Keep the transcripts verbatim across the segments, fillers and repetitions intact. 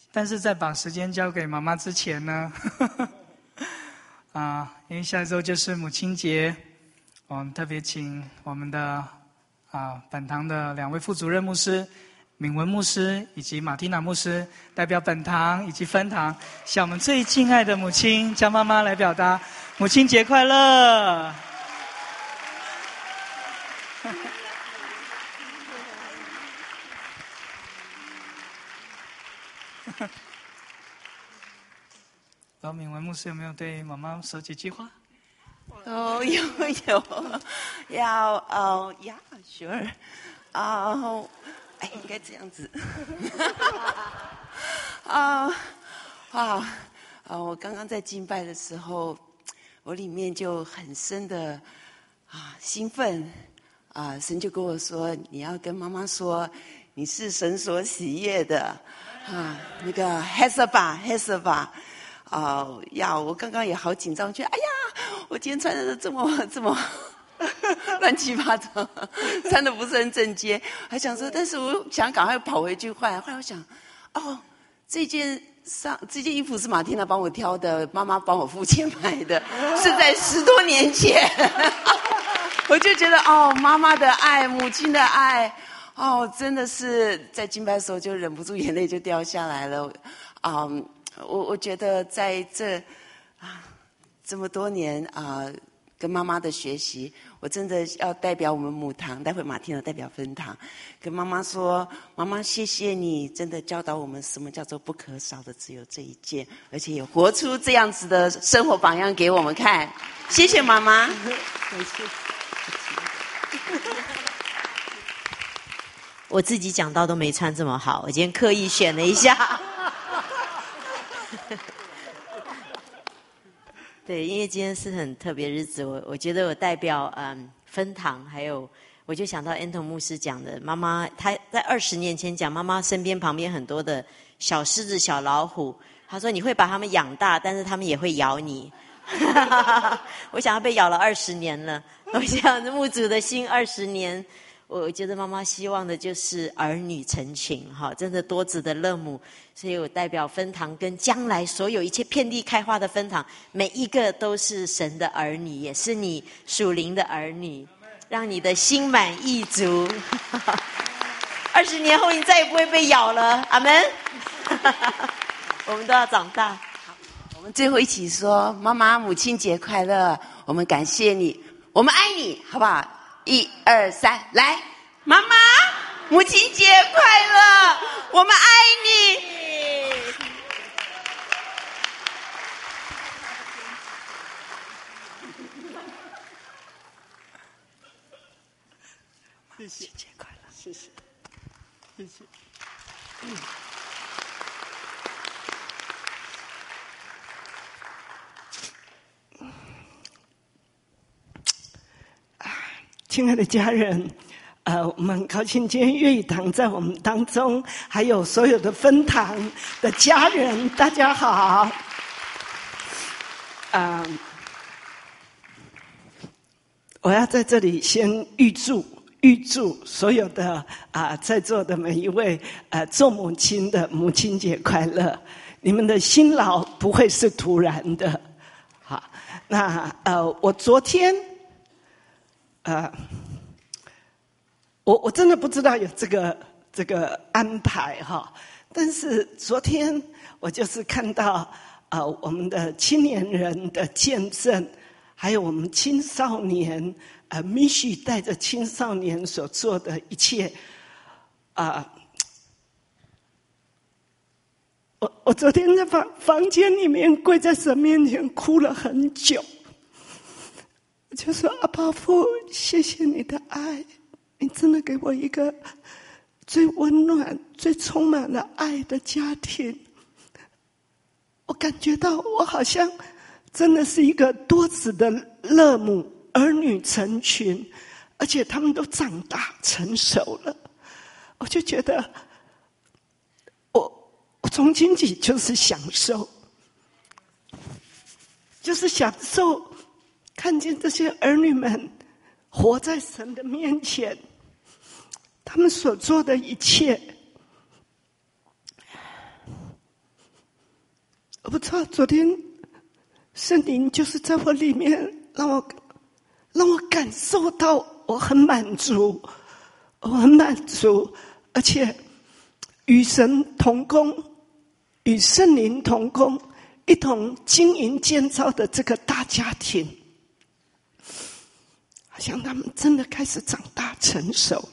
但是在把时间交给妈妈之前呢，啊，因为下周就是母亲节，我们特别请我们的啊本堂的两位副主任牧师敏文牧师以及马蒂娜牧师，代表本堂以及分堂，向我们最敬爱的母亲江妈妈来表达母亲节快乐。老敏文牧师有没有对妈妈说几句话？ 哦，有有，要哦呀 ，sure， 啊，哎，应该这样子。啊啊啊！我刚刚在敬拜的时候，我里面就很深的啊兴奋啊，神就跟我说，你要跟妈妈说，你是神所喜悦的啊，那个 Hesaba Hesaba。啊、呃、呀！我刚刚也好紧张，觉得哎呀，我今天穿的这么这么乱七八糟，穿的不是很整洁，还想说，但是我想赶快跑回去换。后来我想，哦，这件上这件衣服是马蒂娜帮我挑的，妈妈帮我付钱买的，是在十多年前。我就觉得哦，妈妈的爱，母亲的爱，哦，真的是在敬拜的时候就忍不住眼泪就掉下来了，嗯。我我觉得在这啊这么多年啊、呃，跟妈妈的学习，我真的要代表我们母堂，待会马蒂娜代表分堂，跟妈妈说，妈妈谢谢你，真的教导我们什么叫做不可少的只有这一件，而且也活出这样子的生活榜样给我们看，谢谢妈妈。谢谢。 我自己讲到都没穿这么好，我今天刻意选了一下。对，因为今天是很特别日子，我我觉得我代表嗯分堂，还有我就想到安童牧师讲的，妈妈他在二十年前讲，妈妈身边旁边很多的小狮子、小老虎，他说你会把他们养大，但是他们也会咬你。我想要被咬了二十年了，我想牧主的心二十年。我觉得妈妈希望的就是儿女成群，哈，真的多子的乐母，所以我代表分堂跟将来所有一切遍地开花的分堂，每一个都是神的儿女，也是你属灵的儿女，让你的心满意足。二十年后你再也不会被咬了，阿们。我们都要长大。 好，我们最后一起说：妈妈，母亲节快乐！我们感谢你，我们爱你，好不好？一二三，来，妈妈，母亲节快乐！我们爱你。 谢谢，节快乐，谢谢，谢谢。嗯。亲爱的家人，呃，我们很高兴今天乐语堂在我们当中，还有所有的分堂的家人，大家好。啊、呃，我要在这里先预祝预祝所有的啊、呃、在座的每一位呃做母亲的母亲节快乐！你们的辛劳不会是突然的。好，那呃，我昨天。呃，我我真的不知道有这个这个安排哈，但是昨天我就是看到呃我们的青年人的见证，还有我们青少年呃米许带着青少年所做的一切，啊、呃，我我昨天在房房间里面跪在神面前哭了很久。就说阿爸父，谢谢你的爱，你真的给我一个最温暖、最充满了爱的家庭。我感觉到我好像真的是一个多子的乐母，儿女成群，而且他们都长大成熟了。我就觉得，我我从今起就是享受，就是享受。看见这些儿女们活在神的面前，他们所做的一切， 我不知道昨天圣灵就是在我里面，让我让我感受到我很满足，我很满足，而且与神同工，与圣灵同工，一同经营建造的这个大家庭，好像他们真的开始长大成熟了。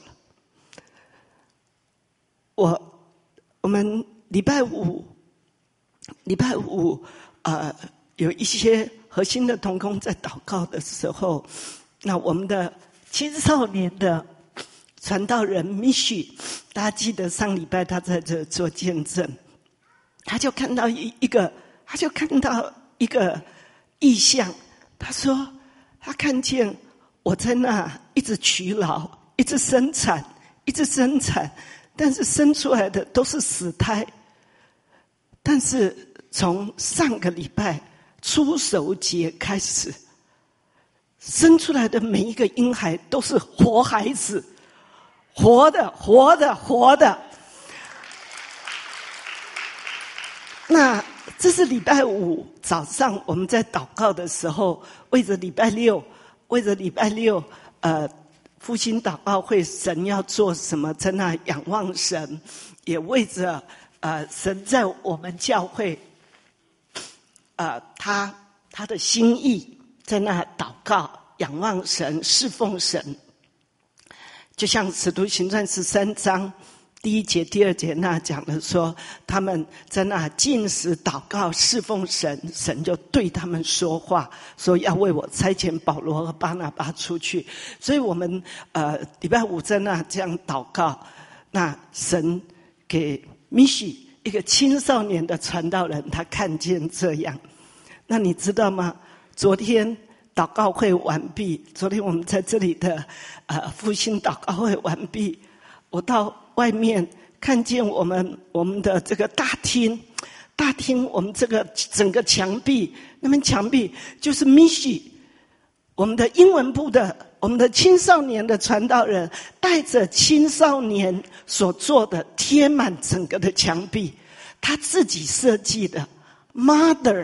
我我们礼拜五礼拜五呃有一些核心的同工在祷告的时候，那我们的青少年的传道人米许，大家记得上礼拜他在这做见证，他就看到一一个，他就看到一个异象。他说他看见我在那一直劬劳，一直生产，一直生产，但是生出来的都是死胎。但是从上个礼拜初熟节开始，生出来的每一个婴孩都是活孩子，活的活的活的。那这是礼拜五早上我们在祷告的时候，为着礼拜六为着礼拜六呃复兴祷告会神要做什么，在那仰望神，也为着呃神在我们教会呃他他的心意，在那祷告仰望神侍奉神。就像使徒行传十三章第一节第二节那讲的说，他们在那禁食祷告侍奉神，神就对他们说话，说要为我差遣保罗和巴拿巴出去。所以我们呃礼拜五在那这样祷告，那神给米许一个青少年的传道人，他看见这样。那你知道吗？昨天祷告会完毕，昨天我们在这里的呃复兴祷告会完毕，我到外面看见我们我们的这个大厅，大厅我们这个整个墙壁，那边墙壁就是米许，我们的英文部的我们的青少年的传道人带着青少年所做的贴满整个的墙壁，他自己设计的 Mother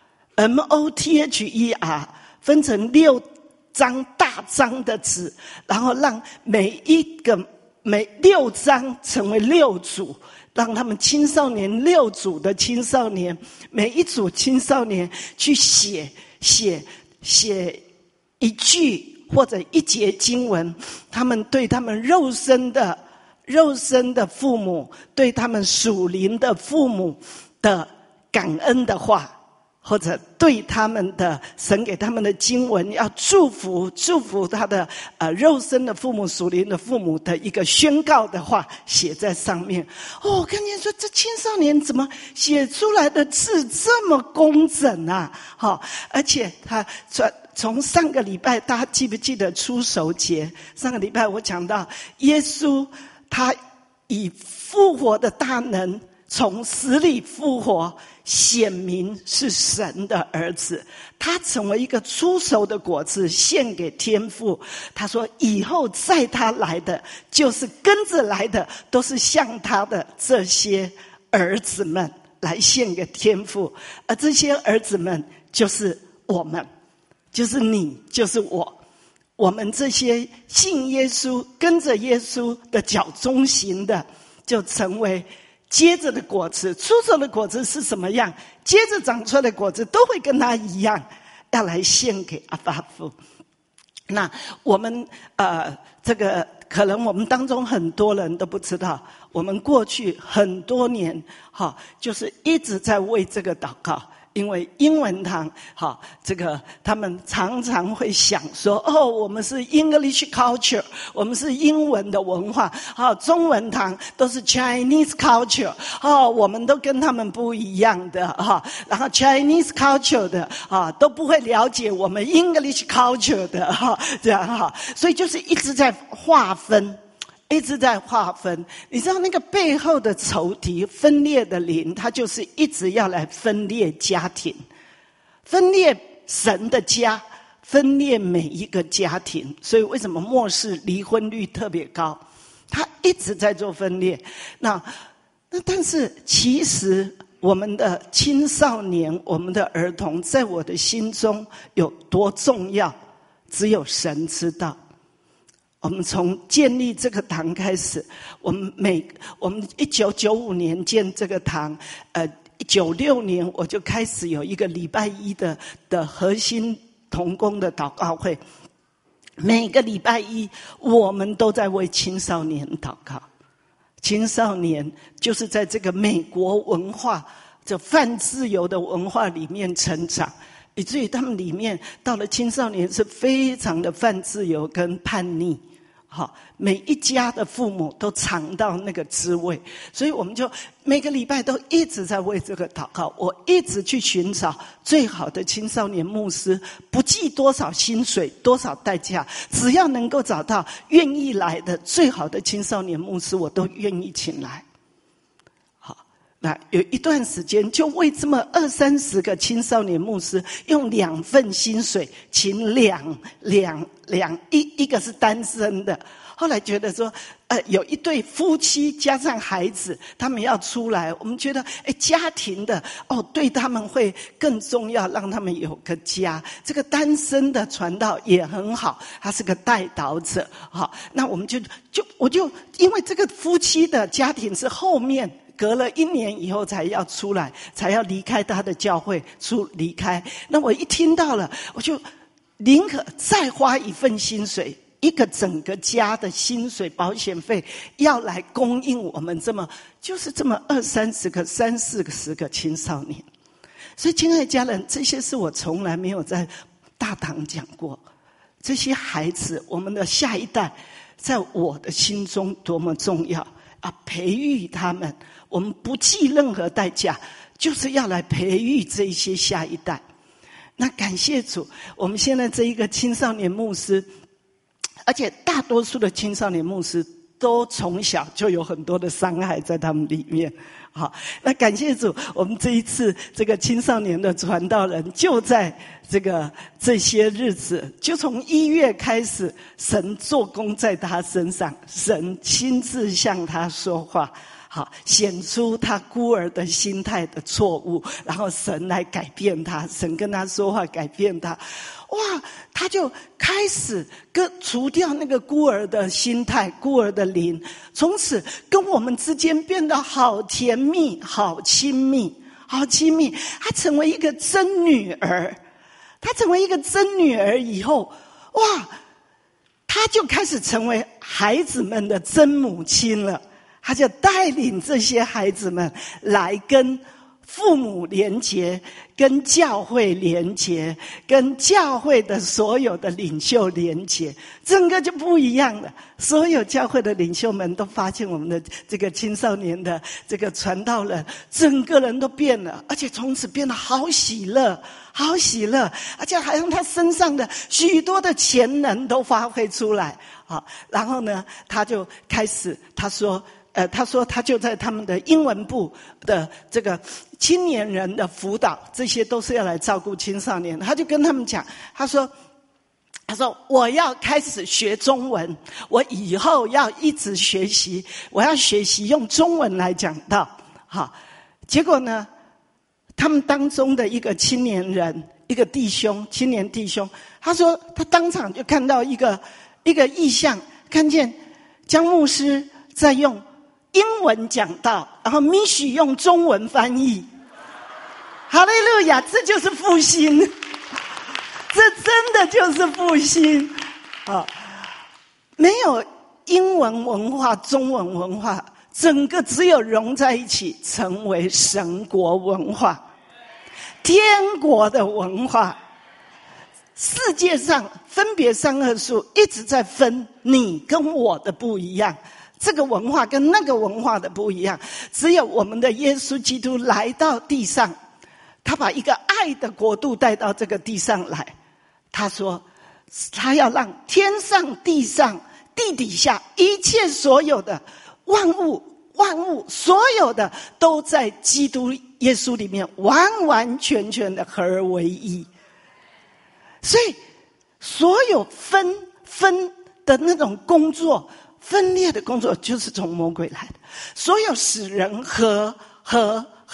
M O T H E R 分成六张大张的纸，然后让每一个每六张成为六组，让他们青少年六组的青少年，每一组青少年去写写写一句或者一节经文，他们对他们肉身的肉身的父母，对他们属灵的父母的感恩的话，或者对他们的神给他们的经文要祝福祝福他的呃肉身的父母属灵的父母的一个宣告的话写在上面。哦，我看见说这青少年怎么写出来的字这么工整啊，好、哦，而且他从从上个礼拜大家记不记得初熟节，上个礼拜我讲到耶稣他以复活的大能从死里复活，显明是神的儿子，他成为一个初熟的果子献给天父。他说以后在他来的就是跟着来的都是像他的这些儿子们来献给天父，而这些儿子们就是我们，就是你，就是我，我们这些信耶稣跟着耶稣的脚中行的，就成为接着的果子。初熟的果子是什么样，接着长出来的果子都会跟他一样，要来献给阿爸父。那我们呃，这个可能我们当中很多人都不知道，我们过去很多年哈，就是一直在为这个祷告。因为英文堂好，这个他们常常会想说，哦，我们是 English culture， 我们是英文的文化，好，中文堂都是 Chinese culture， 哦，我们都跟他们不一样的哈，然后 Chinese culture 的啊都不会了解我们 English culture 的哈，这样哈，所以就是一直在划分。一直在划分，你知道那个背后的仇敌分裂的灵，他就是一直要来分裂家庭，分裂神的家，分裂每一个家庭。所以为什么末世离婚率特别高，他一直在做分裂。那那但是其实我们的青少年，我们的儿童，在我的心中有多重要，只有神知道。我们从建立这个堂开始，我们每我们一九九五年建这个堂，呃，九六年我就开始有一个礼拜一的的核心同工的祷告会，每个礼拜一我们都在为青少年祷告。青少年就是在这个美国文化、这泛自由的文化里面成长，以至于他们里面到了青少年是非常的泛自由跟叛逆。好，每一家的父母都尝到那个滋味，所以我们就每个礼拜都一直在为这个祷告。我一直去寻找最好的青少年牧师，不计多少薪水、多少代价，只要能够找到愿意来的最好的青少年牧师，我都愿意请来。好，那有一段时间就为这么二三十个青少年牧师，用两份薪水请两两两一一个是单身的。后来觉得说，呃，有一对夫妻加上孩子，他们要出来，我们觉得，哎，家庭的哦，对他们会更重要，让他们有个家。这个单身的传道也很好，他是个代祷者，好，那我们就就我就因为这个夫妻的家庭是后面。隔了一年以后才要出来，才要离开他的教会，出离开。那我一听到了，我就宁可再花一份薪水，一个整个家的薪水、保险费，要来供应我们这么就是这么二三十个、三四个、十个青少年。所以，亲爱的家人，这些是我从来没有在大堂讲过。这些孩子，我们的下一代，在我的心中多么重要啊！培育他们。我们不计任何代价，就是要来培育这一些下一代。那感谢主，我们现在这一个青少年牧师，而且大多数的青少年牧师都从小就有很多的伤害在他们里面。好，那感谢主，我们这一次这个青少年的传道人，就在这个这些日子，就从一月开始，神做工在他身上，神亲自向他说话。好，显出他孤儿的心态的错误，然后神来改变他，神跟他说话改变他，哇，他就开始跟除掉那个孤儿的心态、孤儿的灵，从此跟我们之间变得好甜蜜、好亲密、好亲密。他成为一个真女儿，他成为一个真女儿以后，哇，他就开始成为孩子们的真母亲了。他就带领这些孩子们来跟父母连结，跟教会连结，跟教会的所有的领袖连结，整个就不一样了。所有教会的领袖们都发现我们的这个青少年的这个传道人，整个人都变了，而且从此变得好喜乐，好喜乐，而且好像他身上的许多的潜能都发挥出来。好，然后呢，他就开始他说。呃，他说他就在他们的英文部的这个青年人的辅导，这些都是要来照顾青少年。他就跟他们讲，他说，他说我要开始学中文，我以后要一直学习，我要学习用中文来讲道。好，结果呢，他们当中的一个青年人，一个弟兄，青年弟兄，他说他当场就看到一个一个异象，看见江牧师在用英文讲道，然后米许用中文翻译。哈利路亚，这就是复兴，这真的就是复兴啊！没有英文文化、中文文化，整个只有融在一起，成为神国文化、天国的文化。世界上分别善恶树一直在分你跟我的不一样。这个文化跟那个文化的不一样，只有我们的耶稣基督来到地上，他把一个爱的国度带到这个地上来。他说，他要让天上、地上、地底下一切所有的万物、万物所有的都在基督耶稣里面完完全全的合而为一。所以，所有分分的那种工作。分裂的工作就是从魔鬼来的，所有使人和和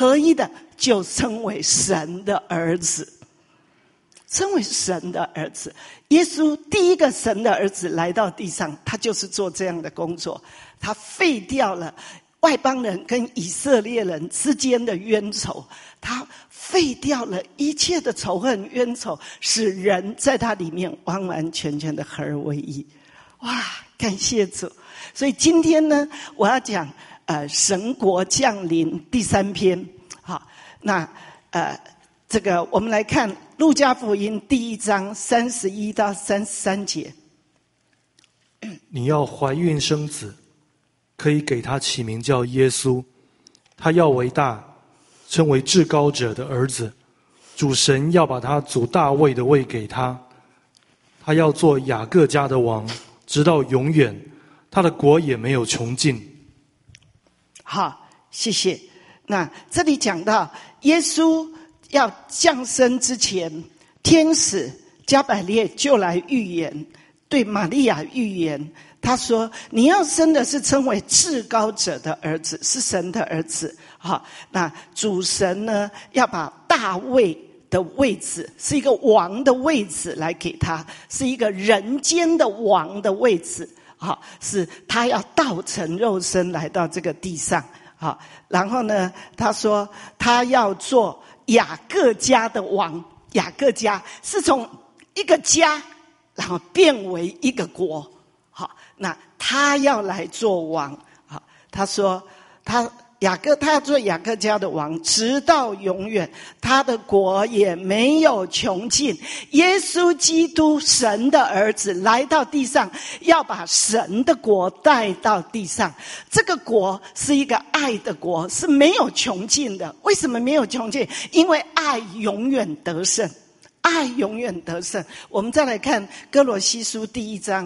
合一的就称为神的儿子，称为神的儿子。耶稣第一个神的儿子来到地上，他就是做这样的工作，他废掉了外邦人跟以色列人之间的冤仇，他废掉了一切的仇恨冤仇，使人在他里面完完全全的合而为一。哇，感谢主！所以今天呢，我要讲呃神国降临第三篇。好，那呃这个我们来看路加福音第一章三十一到三十三节。 你要怀孕生子，可以给他起名叫耶稣，他要为大，称为至高者的儿子。主神要把他祖大卫的位给他，他要做雅各家的王，直到永远，他的国也没有穷尽。 好，谢谢。那这里讲到耶稣要降生之前，天使加百列就来预言，对玛利亚预言，他说你要生的是称为至高者的儿子，是神的儿子。好，那主神呢要把大卫的位置，是一个王的位置来给他，是一个人间的王的位置。好，是他要道成肉身来到这个地上。好，然后呢他说他要做雅各家的王，雅各家是从一个家然后变为一个国。好，那他要来做王。好，他说他雅各他要做雅各家的王，直到永远，他的国也没有穷尽。耶稣基督神的儿子来到地上，要把神的国带到地上。这个国是一个爱的国，是没有穷尽的。为什么没有穷尽？因为爱永远得胜，爱永远得胜。我们再来看哥罗西书第一章，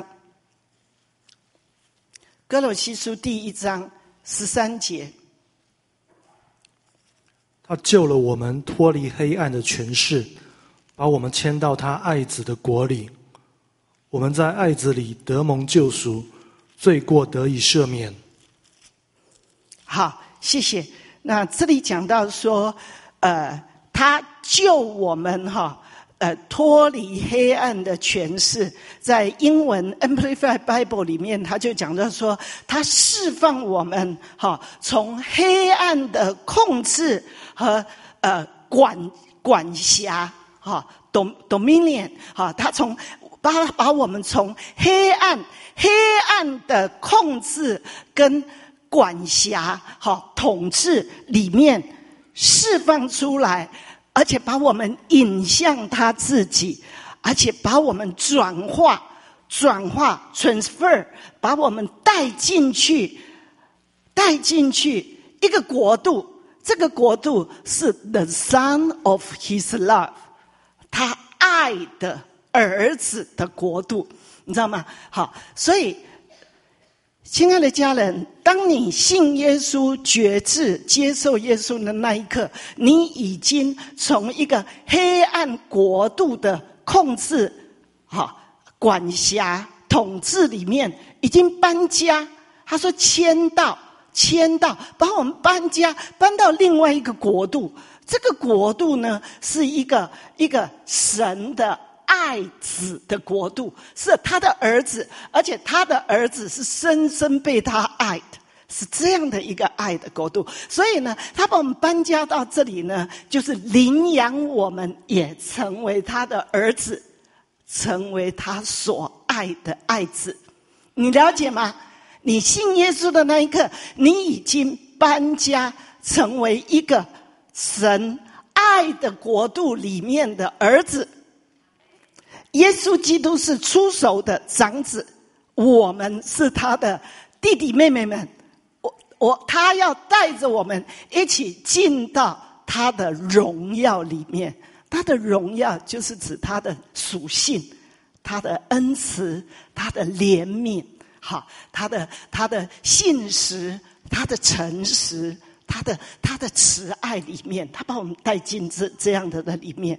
哥罗西书第一章十三节。 他救了我们脱离黑暗的权势，把我们迁到他爱子的国里。我们在爱子里得蒙救赎，罪过得以赦免。 好，谢谢。那这里讲到说呃他救我们哈呃脱离黑暗的权势，在英文 Amplified Bible 里面他就讲到说他释放我们哈从黑暗的控制和呃管管辖哈 dominion 哈，他从把把我们从黑暗黑暗的控制跟管辖哈统治里面释放出来，而且把我们引向他自己，而且把我们转化转化 transfer， 把我们带进去带进去一个国度。这个国度是 the son of his love， 他爱的儿子的国度，你知道吗？好，所以亲爱的家人，当你信耶稣、决志、接受耶稣的那一刻，你已经从一个黑暗国度的控制、好管辖、统治里面已经搬家。他说迁到迁到把我们搬家搬到另外一个国度。这个国度呢是一个一个神的爱子的国度，是他的儿子，而且他的儿子是深深被他爱的，是这样的一个爱的国度。所以呢他把我们搬家到这里呢，就是领养我们，也成为他的儿子，成为他所爱的爱子。你了解吗？你信耶稣的那一刻，你已经搬家成为一个神爱的国度里面的儿子。耶稣基督是出手的长子，我们是他的弟弟妹妹们。我我他要带着我们一起进到他的荣耀里面。他的荣耀就是指他的属性，他的恩慈，他的怜悯，好，他的他的信实，他的诚实，他的他的慈爱里面，他把我们带进这这样的的里面。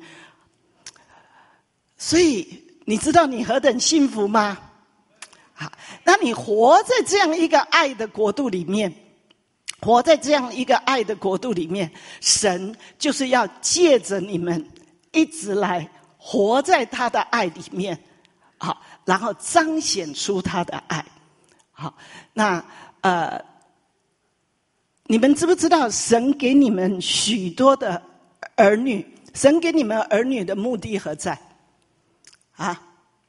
所以你知道你何等幸福吗？好，那你活在这样一个爱的国度里面， 活在这样一个爱的国度里面，神就是要借着你们一直来活在他的爱里面，好，然后彰显出他的爱。好，那呃，你们知不知道神给你们许多的儿女？神给你们儿女的目的何在？啊？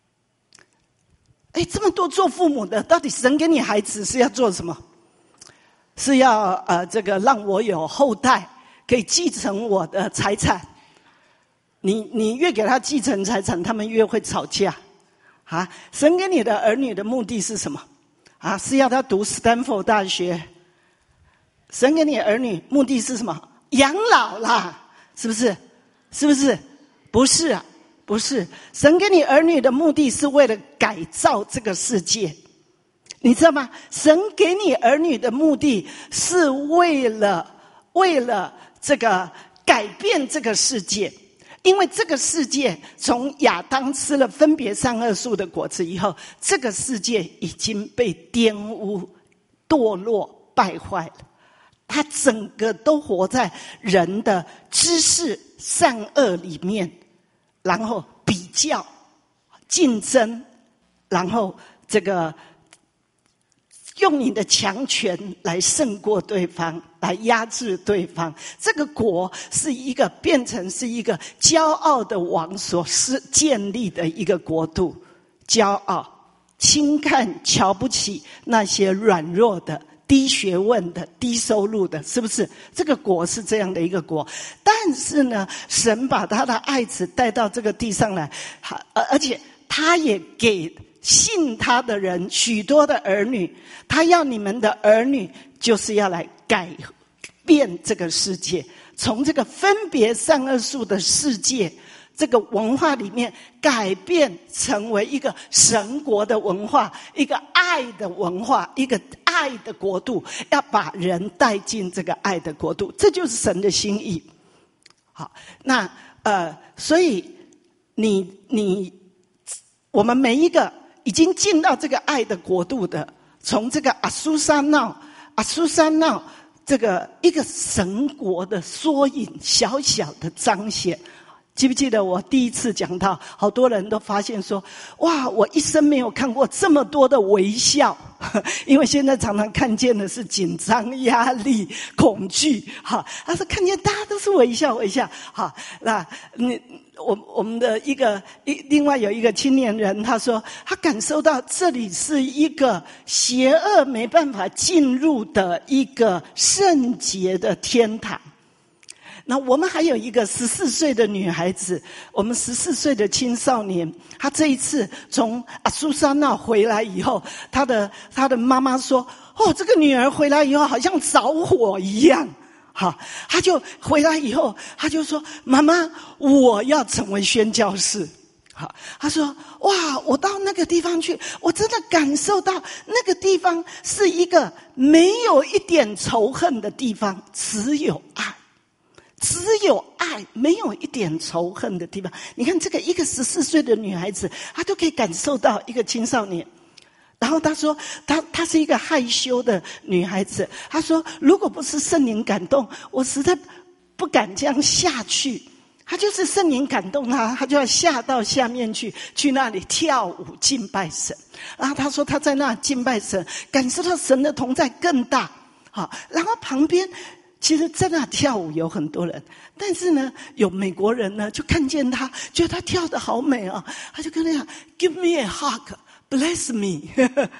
哎，这么多做父母的，到底神给你孩子是要做什么？是要呃，这个让我有后代可以继承我的财产。你你越给他继承财产，他们越会吵架。啊，神给你的儿女的目的是什么？啊，是要他读斯坦福大学。神给你儿女目的是什么？养老啦，是不是？是不是？不是啊，不是。神给你儿女的目的是为了改造这个世界。你知道吗？神给你儿女的目的是为了为了这个改变这个世界。因为这个世界从亚当吃了分别善恶树的果子以后，这个世界已经被玷污、堕落、败坏了。它整个都活在人的知识善恶里面，然后比较、竞争，然后这个用你的强权来胜过对方，来压制对方。这个国是一个变成是一个骄傲的王所是建立的一个国度，骄傲、轻看、瞧不起那些软弱的、低学问的、低收入的，是不是？这个国是这样的一个国。但是呢，神把他的爱子带到这个地上来，而且他也给信他的人许多的儿女，他要你们的儿女就是要来改变这个世界，从这个分别善恶树的世界这个文化里面改变成为一个神国的文化，一个爱的文化，一个爱的国度，要把人带进这个爱的国度，这就是神的心意。好，那呃，所以你你我们每一个已经进到这个爱的国度的，从这个阿苏山闹阿苏山闹这个一个神国的缩影，小小的彰显。记不记得我第一次讲到，好多人都发现说，哇，我一生没有看过这么多的微笑，因为现在常常看见的是紧张、压力、恐惧，哈，但是看见大家都是微笑微笑，哈，那你我我们的一个一另外有一个青年人，他说他感受到这里是一个邪恶没办法进入的一个圣洁的天堂。那我们还有一个十四岁的女孩子，我们十四岁的青少年，她这一次从阿苏珊那回来以后，她的她的妈妈说，哦，这个女儿回来以后好像着火一样。好，她就回来以后，她就说，妈妈，我要成为宣教士。好，她说，哇，我到那个地方去，我真的感受到那个地方是一个没有一点仇恨的地方，只有爱。只有爱，没有一点仇恨的地方。你看这个一个十四岁的女孩子，她都可以感受到一个青少年。然后她说，她她是一个害羞的女孩子。她说，如果不是圣灵感动，我实在不敢这样下去。她就是圣灵感动她，她就要下到下面去，去那里跳舞敬拜神。然后她说，她在那敬拜神，感受到神的同在更大。好，然后旁边。其实在那跳舞有很多人，但是呢，有美国人呢就看见他，觉得他跳得好美啊，他就跟他讲 ，Give me a hug, bless me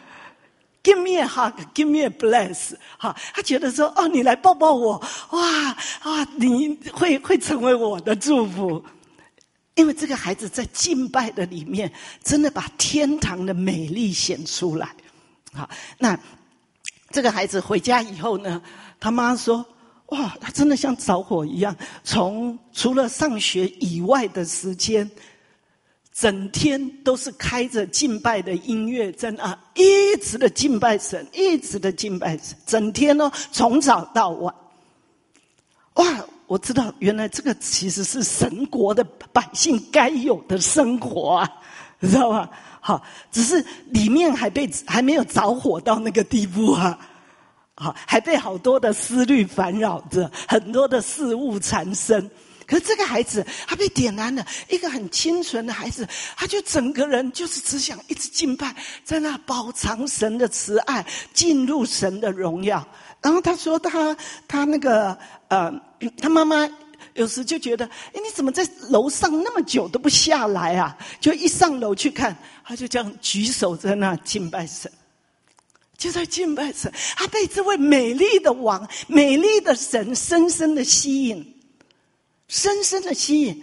。Give me a hug, give me a bless。好，他觉得说，哦，你来抱抱我，哇啊，你会会成为我的祝福。因为这个孩子在敬拜的里面，真的把天堂的美丽显出来。好，那这个孩子回家以后呢，他妈说。哇，他真的像着火一样，从除了上学以外的时间，整天都是开着敬拜的音乐在那一直的敬拜神，一直的敬拜神，整天哦，从早到晚。哇，我知道原来这个其实是神国的百姓该有的生活啊，你知道吗？好，只是里面还被还没有着火到那个地步啊。 啊，还被好多的思虑烦扰着，很多的事物缠身。可是这个孩子他被点燃了，一个很清纯的孩子，他就整个人就是只想一直敬拜，在那饱尝神的慈爱，进入神的荣耀。然后他说他他那个呃，他妈妈有时就觉得，哎，你怎么在楼上那么久都不下来啊？就一上楼去看，他就这样举手在那敬拜神，就在敬拜神。他被这位美丽的王、美丽的神深深的吸引。深深的吸引，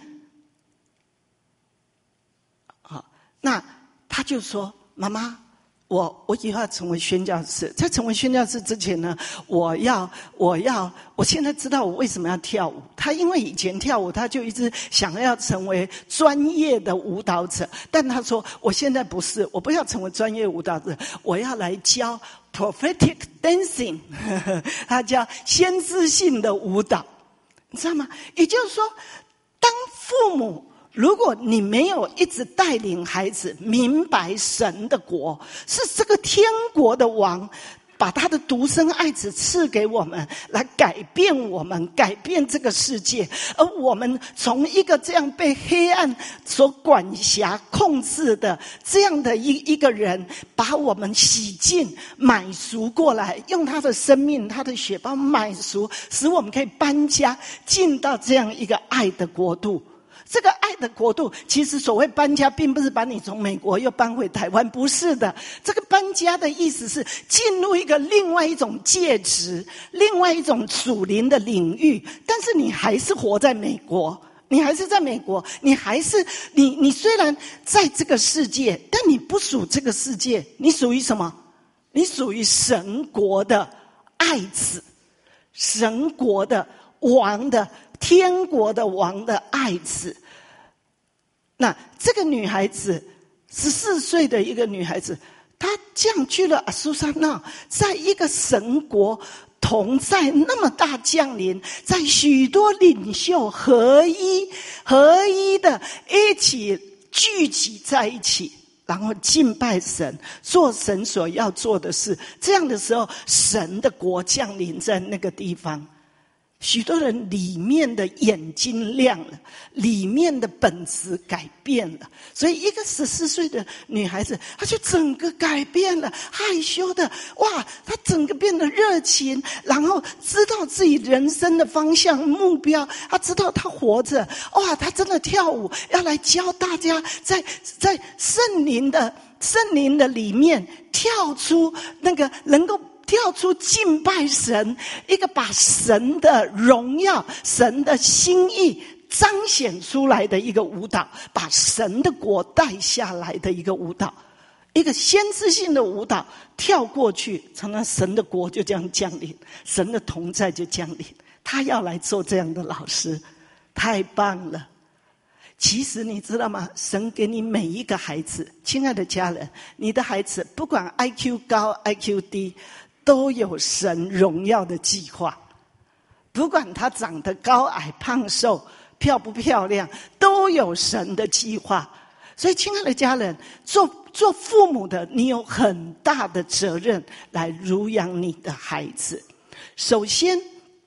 好，那他就说：“妈妈，我我以后要成为宣教士。在成为宣教士之前呢，我要我要，我现在知道我为什么要跳舞。他因为以前跳舞，他就一直想要成为专业的舞蹈者，但他说我现在不是，我不要成为专业舞蹈者，我要来教 prophetic dancing， 他叫先知性的舞蹈。”你知道吗？也就是说，当父母，如果你没有一直带领孩子明白神的国是这个天国的王，把他的独生爱子赐给我们，来改变我们，改变这个世界，而我们从一个这样被黑暗所管辖控制的这样的一一个人，把我们洗净买赎过来，用他的生命他的血把我们买赎，使我们可以搬家进到这样一个爱的国度。这个爱的国度，其实所谓搬家并不是把你从美国又搬回台湾，不是的。这个搬家的意思是进入一个另外一种介质，另外一种属灵的领域，但是你还是活在美国，你还是在美国，你还是你你虽然在这个世界，但你不属这个世界，你属于什么？你属于神国的爱子，神国的王的天国的王的爱子。那这个女孩子十四岁的一个女孩子，她降居了阿苏珊那，在一个神国同在那么大降临，在许多领袖合一合一的一起聚集在一起，然后敬拜神，做神所要做的事。这样的时候，神的国降临在那个地方，许多人里面的眼睛亮了，里面的本质改变了。所以一个十四岁的女孩子，她就整个改变了，害羞的，哇，她整个变得热情，然后知道自己人生的方向目标，她知道她活着，哇，她真的跳舞要来教大家在在圣灵的圣灵的里面跳出那个能够跳出敬拜神，一个把神的荣耀、神的心意彰显出来的一个舞蹈，把神的国带下来的一个舞蹈，一个先知性的舞蹈，跳过去，常常神的国就这样降临，神的同在就降临。他要来做这样的老师，太棒了。其实你知道吗？神给你每一个孩子，亲爱的家人，你的孩子不管 I Q 高 I Q 低，都有神荣耀的计划。不管他长得高矮胖瘦漂不漂亮，都有神的计划。所以亲爱的家人，做做父母的，你有很大的责任来乳养你的孩子。首先，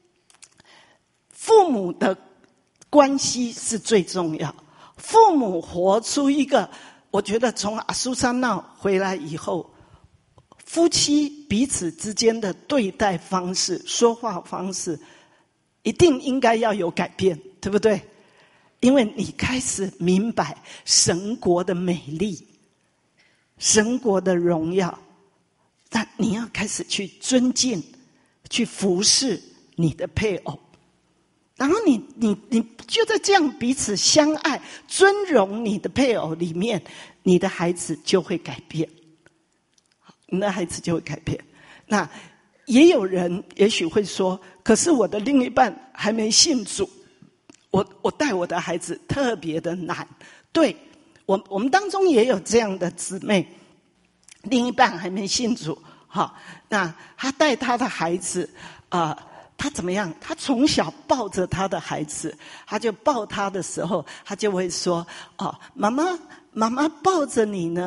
父母的关系是最重要。父母活出一个，我觉得从阿苏珊那回来以后，夫妻彼此之间的对待方式、说话方式，一定应该要有改变，对不对？因为你开始明白神国的美丽，神国的荣耀，但你要开始去尊敬、去服侍你的配偶。然后你你你就在这样彼此相爱、尊荣你的配偶里面，你的孩子就会改变。你的孩子就会改变。那也有人也许会说，可是我的另一半还没信主，我我带我的孩子特别的难。对，我我们当中也有这样的姊妹，另一半还没信主，好，那他带他的孩子啊、呃，他怎么样？他从小抱着他的孩子，他就抱他的时候，他就会说：“哦，妈妈，妈妈抱着你呢，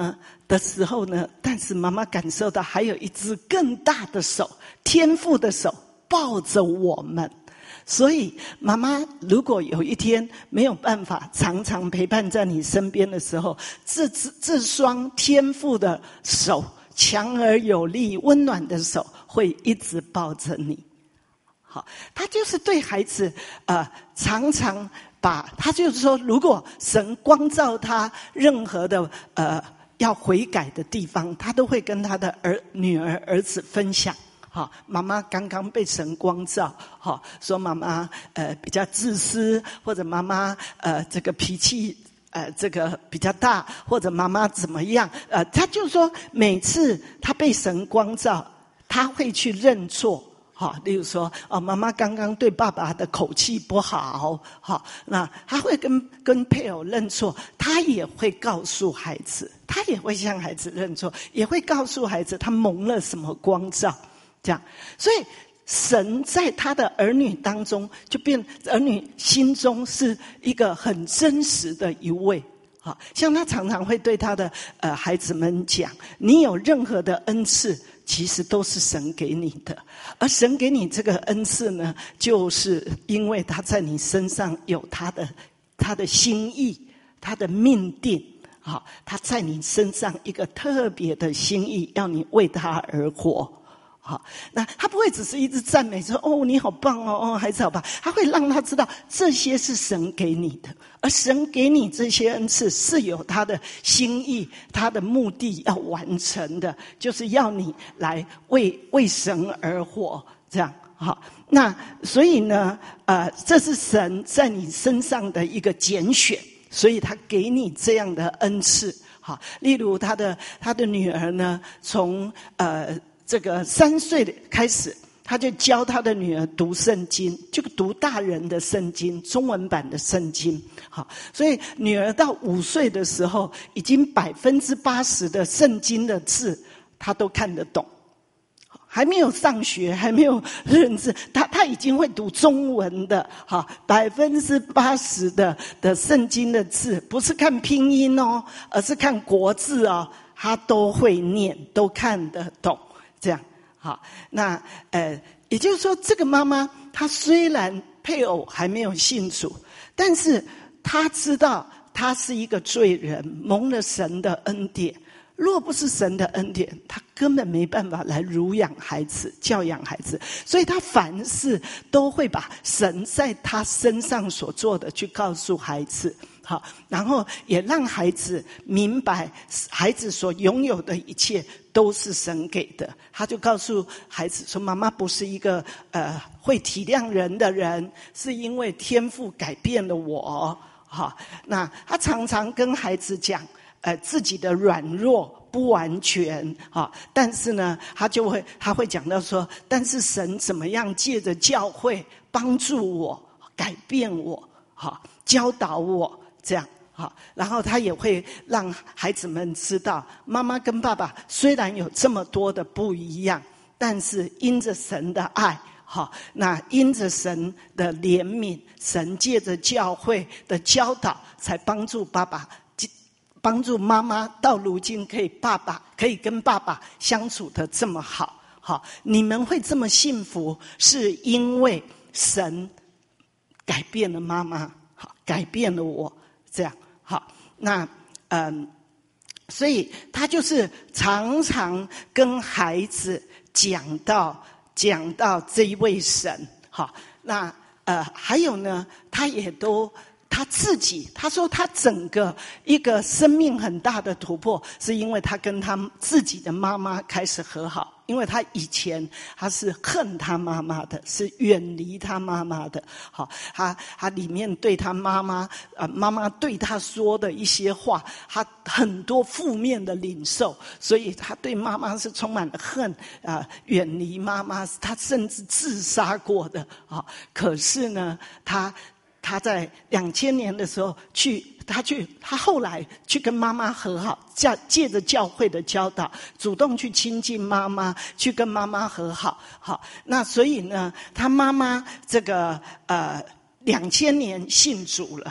的时候呢，但是妈妈感受到还有一只更大的手，天父的手抱着我们。所以妈妈如果有一天没有办法常常陪伴在你身边的时候，这只这双天父的手，强而有力温暖的手会一直抱着你。好，他就是对孩子呃常常把他就是说，如果神光照他任何的呃要悔改的地方，他都会跟他的儿女儿儿子分享。好，妈妈刚刚被神光照，好，说妈妈呃比较自私，或者妈妈呃这个脾气呃这个比较大，或者妈妈怎么样，呃，他就说每次他被神光照，他会去认错。好，例如说，哦，妈妈刚刚对爸爸的口气不好，好，那他会跟跟配偶认错，他也会告诉孩子，他也会向孩子认错，也会告诉孩子他蒙了什么光照。这样，所以神在他的儿女当中，就变儿女心中是一个很真实的一位。好，像他常常会对他的呃孩子们讲，你有任何的恩赐，其实都是神给你的，而神给你这个恩赐呢，就是因为他在你身上有他的他的心意，他的命定。好，他在你身上一个特别的心意，要你为他而活。好，那他不会只是一直赞美说，哦，你好棒哦，哦，孩子好棒。他会让他知道这些是神给你的，而神给你这些恩赐是有他的心意，他的目的要完成的，就是要你来为为神而活。这样好，那所以呢，呃，这是神在你身上的一个拣选，所以他给你这样的恩赐。好，例如他的他的女儿呢，从呃。这个三岁开始，他就教他的女儿读圣经，就读大人的圣经，中文版的圣经。好，所以女儿到五岁的时候，已经百分之八十的圣经的字，她都看得懂。还没有上学，还没有认字，他他已经会读中文的，哈，百分之八十的的圣经的字，不是看拼音哦，而是看国字哦，他都会念，都看得懂。这样，好，那呃，也就是说，这个妈妈她虽然配偶还没有信主，但是她知道她是一个罪人，蒙了神的恩典。若不是神的恩典，她根本没办法来乳养孩子、教养孩子，所以她凡事都会把神在她身上所做的去告诉孩子。好，然后也让孩子明白，孩子所拥有的一切都是神给的。他就告诉孩子说：“妈妈不是一个呃会体谅人的人，是因为天父改变了我。”好，那他常常跟孩子讲，呃，自己的软弱不完全，好，但是呢，他就会他会讲到说，但是神怎么样借着教会帮助我、改变我，好，教导我。这样好，然后他也会让孩子们知道，妈妈跟爸爸虽然有这么多的不一样，但是因着神的爱，好，那因着神的怜悯，神借着教会的教导，才帮助爸爸，帮助妈妈到如今可以爸爸可以跟爸爸相处的这么好。好，你们会这么幸福，是因为神改变了妈妈，好，改变了我。这样好，那嗯，所以他就是常常跟孩子讲到讲到这一位神，好，那呃还有呢，他也都他自己，他说他整个一个生命很大的突破，是因为他跟他自己的妈妈开始和好。因为他以前他是恨他妈妈的，是远离他妈妈的。好，他他里面对他妈妈，呃，妈妈对他说的一些话，他很多负面的领受，所以他对妈妈是充满了恨啊、呃，远离妈妈，他甚至自杀过的。啊，可是呢，他他在两千年的时候去。他去，他后来去跟妈妈和好，借借着教会的教导，主动去亲近妈妈，去跟妈妈和好。好，那所以呢，他妈妈这个呃两千年信主了，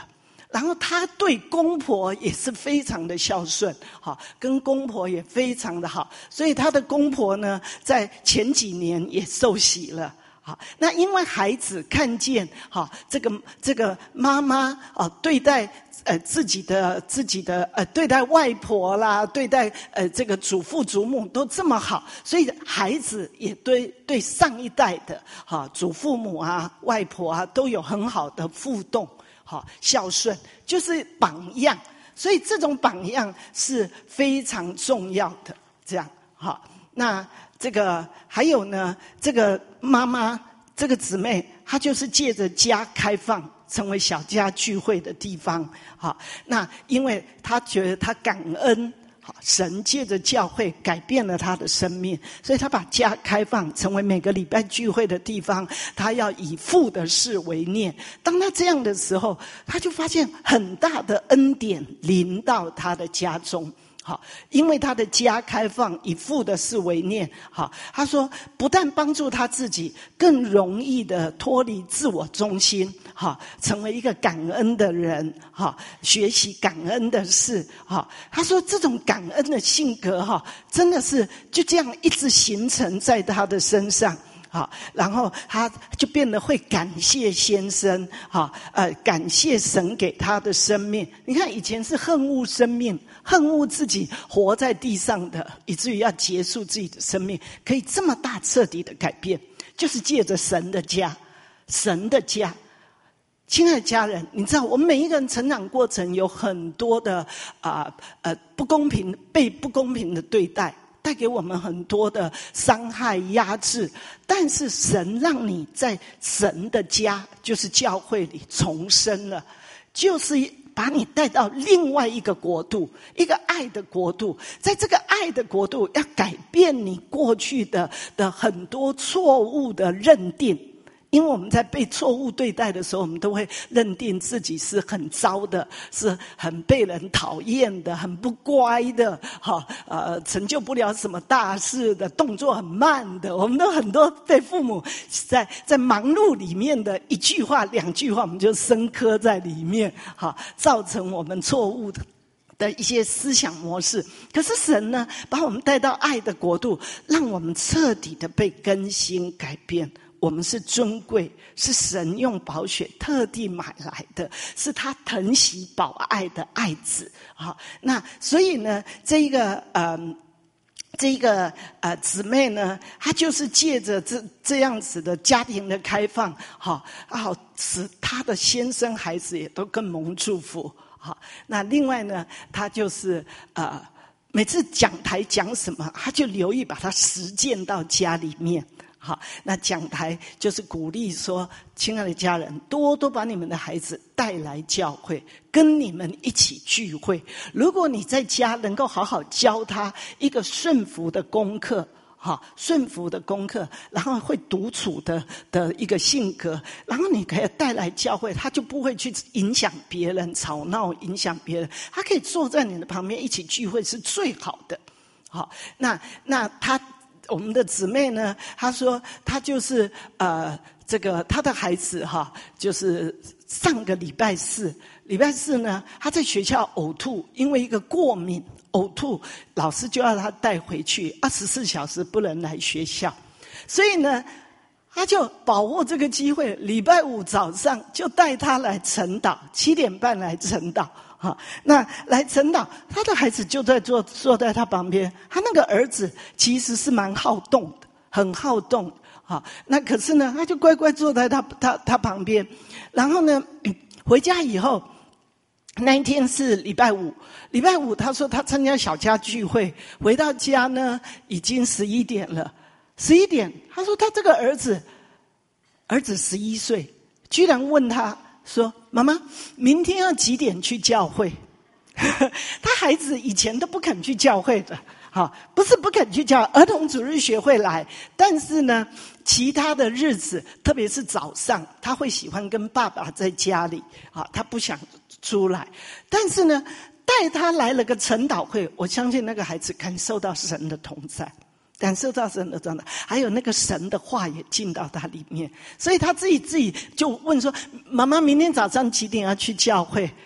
然后他对公婆也是非常的孝顺，好，跟公婆也非常的好，所以他的公婆呢，在前几年也受洗了。好，那因为孩子看见，好，这个这个妈妈啊，对待呃自己的自己的呃对待外婆啦，对待呃这个祖父祖母都这么好，所以孩子也对对上一代的哈祖父母啊、外婆啊都有很好的互动。好，孝顺就是榜样，所以这种榜样是非常重要的。这样，好，那这个还有呢，这个妈妈，这个姊妹，她就是借着家开放，成为小家聚会的地方。好，那因为她觉得她感恩。神借着教会改变了他的生命，所以他把家开放成为每个礼拜聚会的地方，他要以父的事为念。当他这样的时候，他就发现很大的恩典临到他的家中。好，因为他的家开放，以父的事为念。好，他说不但帮助他自己更容易的脱离自我中心，好，成为一个感恩的人，好，学习感恩的事。好，他说这种感恩的性格，哈，真的是就这样一直形成在他的身上。好，然后他就变得会感谢先生，好，呃，感谢神给他的生命。你看以前是恨恶生命，恨恶自己活在地上的，以至于要结束自己的生命，可以这么大彻底的改变，就是借着神的家，神的家。亲爱的家人，你知道我们每一个人成长过程有很多的啊 呃, 呃不公平，被不公平的对待。带给我们很多的伤害、压制，但是神让你在神的家，就是教会里重生了，就是把你带到另外一个国度，一个爱的国度。在这个爱的国度，要改变你过去的的很多错误的认定。因为我们在被错误对待的时候，我们都会认定自己是很糟的，是很被人讨厌的，很不乖的，哈，呃，成就不了什么大事的，动作很慢的。我们都很多被父母在在忙碌里面的一句话、两句话，我们就深刻在里面，哈，造成我们错误的。的一些思想模式，可是神呢，把我们带到爱的国度，让我们彻底的被更新改变。我们是尊贵，是神用宝血特地买来的，是他疼惜保爱的爱子。好，那所以呢，这一个呃，这一个呃姊妹呢，她就是借着这这样子的家庭的开放，好，好使她的先生孩子也都更蒙祝福。好，那另外呢，她就是呃，每次讲台讲什么，她就留意把它实践到家里面。好，那讲台就是鼓励说，亲爱的家人，多多把你们的孩子带来教会，跟你们一起聚会。如果你在家能够好好教他一个顺服的功课，好，顺服的功课，然后会独处的的一个性格，然后你可以带来教会，他就不会去影响别人，吵闹影响别人，他可以坐在你的旁边一起聚会是最好的。好，那那他。我们的姊妹呢，她说她就是呃，这个她的孩子哈，就是上个礼拜四，礼拜四呢，她在学校呕吐，因为一个过敏呕吐，老师就要她带回去，二十四小时不能来学校，所以呢，她就把握这个机会，礼拜五早上就带她来晨祷，七点半来晨祷。好，那来晨祷，他的孩子就在坐坐在他旁边。他那个儿子其实是蛮好动的，很好动。好，那可是呢，他就乖乖坐在他他他旁边。然后呢，回家以后，那一天是礼拜五，礼拜五他说他参加小家聚会，回到家呢已经十一点了。十一点，他说他这个儿子，儿子十一岁，居然问他。说妈妈，明天要几点去教会？他孩子以前都不肯去教会的，好，不是不肯去教儿童主日学会来，但是呢，其他的日子，特别是早上，他会喜欢跟爸爸在家里，好，他不想出来。但是呢，带他来了个晨祷会，我相信那个孩子感受到神的同在。感受到神的状态，还有那个神的话也进到他里面，所以他自己自己就问说：“妈妈，明天早上几点要去教会？”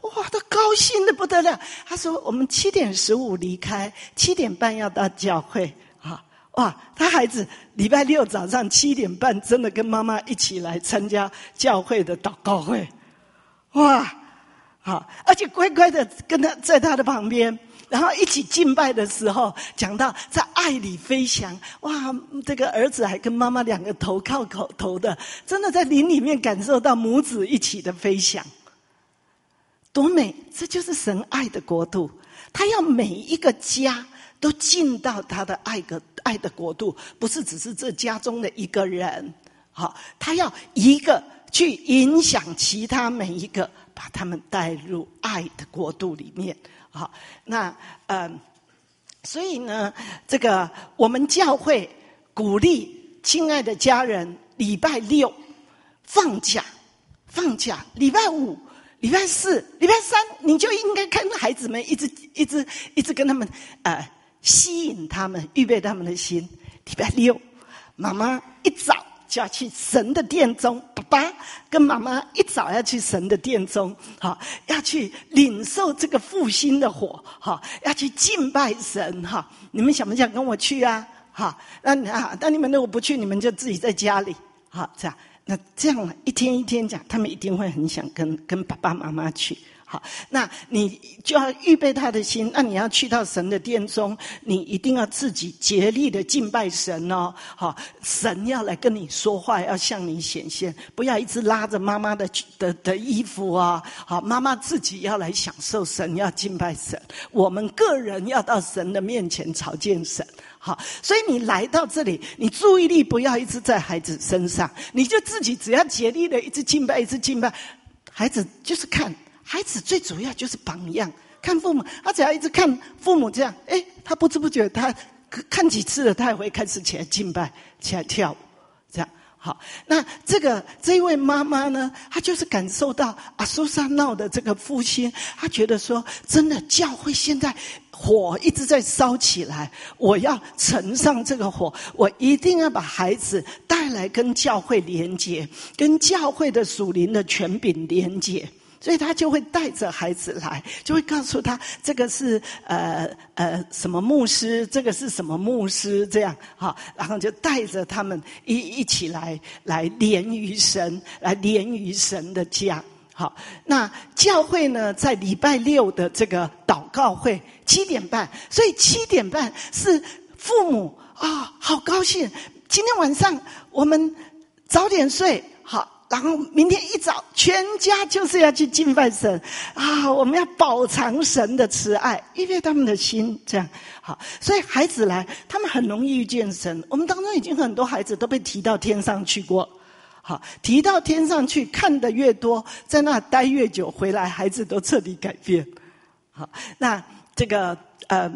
哇，他高兴的不得了。他说我们七点十五离开，七点半要到教会。啊，哇，他孩子礼拜六早上七点半真的跟妈妈一起来参加教会的祷告会。哇，好，而且乖乖的跟他在他的旁边。然后一起敬拜的时候，讲到在爱里飞翔，哇！这个儿子还跟妈妈两个头靠口头的，真的在林里面感受到母子一起的飞翔，多美！这就是神爱的国度，他要每一个家都进到他的爱的爱的国度，不是只是这家中的一个人，好，他要一个去影响其他每一个，把他们带入爱的国度里面。好，那呃，所以呢，这个我们教会鼓励亲爱的家人，礼拜六放假，放假，礼拜五、礼拜四、礼拜三，你就应该跟孩子们一直、一直、一直跟他们呃吸引他们，预备他们的心。礼拜六，妈妈一早就要去神的殿中，爸爸跟妈妈一早要去神的殿中，好，要去领受这个复兴的火，好，要去敬拜神，哈，你们想不想跟我去啊？好，那啊，那你们如果不去，你们就自己在家里，好，这样，那这样一天一天讲，他们一定会很想跟跟爸爸妈妈去。好，那你就要预备他的心。那你要去到神的殿中，你一定要自己竭力的敬拜神哦。好，神要来跟你说话，要向你显现，不要一直拉着妈妈的的的衣服啊。好，妈妈自己要来享受神，要敬拜神。我们个人要到神的面前朝见神。好，所以你来到这里，你注意力不要一直在孩子身上，你就自己只要竭力的一直敬拜，一直敬拜，孩子就是看。孩子最主要就是榜样，看父母，他只要一直看父母这样，哎，他不知不觉他看几次了，他也会开始起来敬拜，起来跳舞，这样好。那这个这一位妈妈呢，她就是感受到阿苏萨闹的这个复兴，她觉得说，真的教会现在火一直在烧起来，我要乘上这个火，我一定要把孩子带来跟教会连结，跟教会的属灵的权柄连结。所以他就会带着孩子来，就会告诉他这个是呃呃什么牧师，这个是什么牧师，这样哈，然后就带着他们一一起来来连于神，来连于神的家。好，那教会呢，在礼拜六的这个祷告会七点半，所以七点半是父母啊、哦，好高兴，今天晚上我们早点睡，好。然后明天一早，全家就是要去敬拜神啊！我们要饱尝神的慈爱，预备他们的心，这样好。所以孩子来，他们很容易遇见神。我们当中已经很多孩子都被提到天上去过，好，提到天上去，看得越多，在那待越久，回来孩子都彻底改变。好，那这个呃，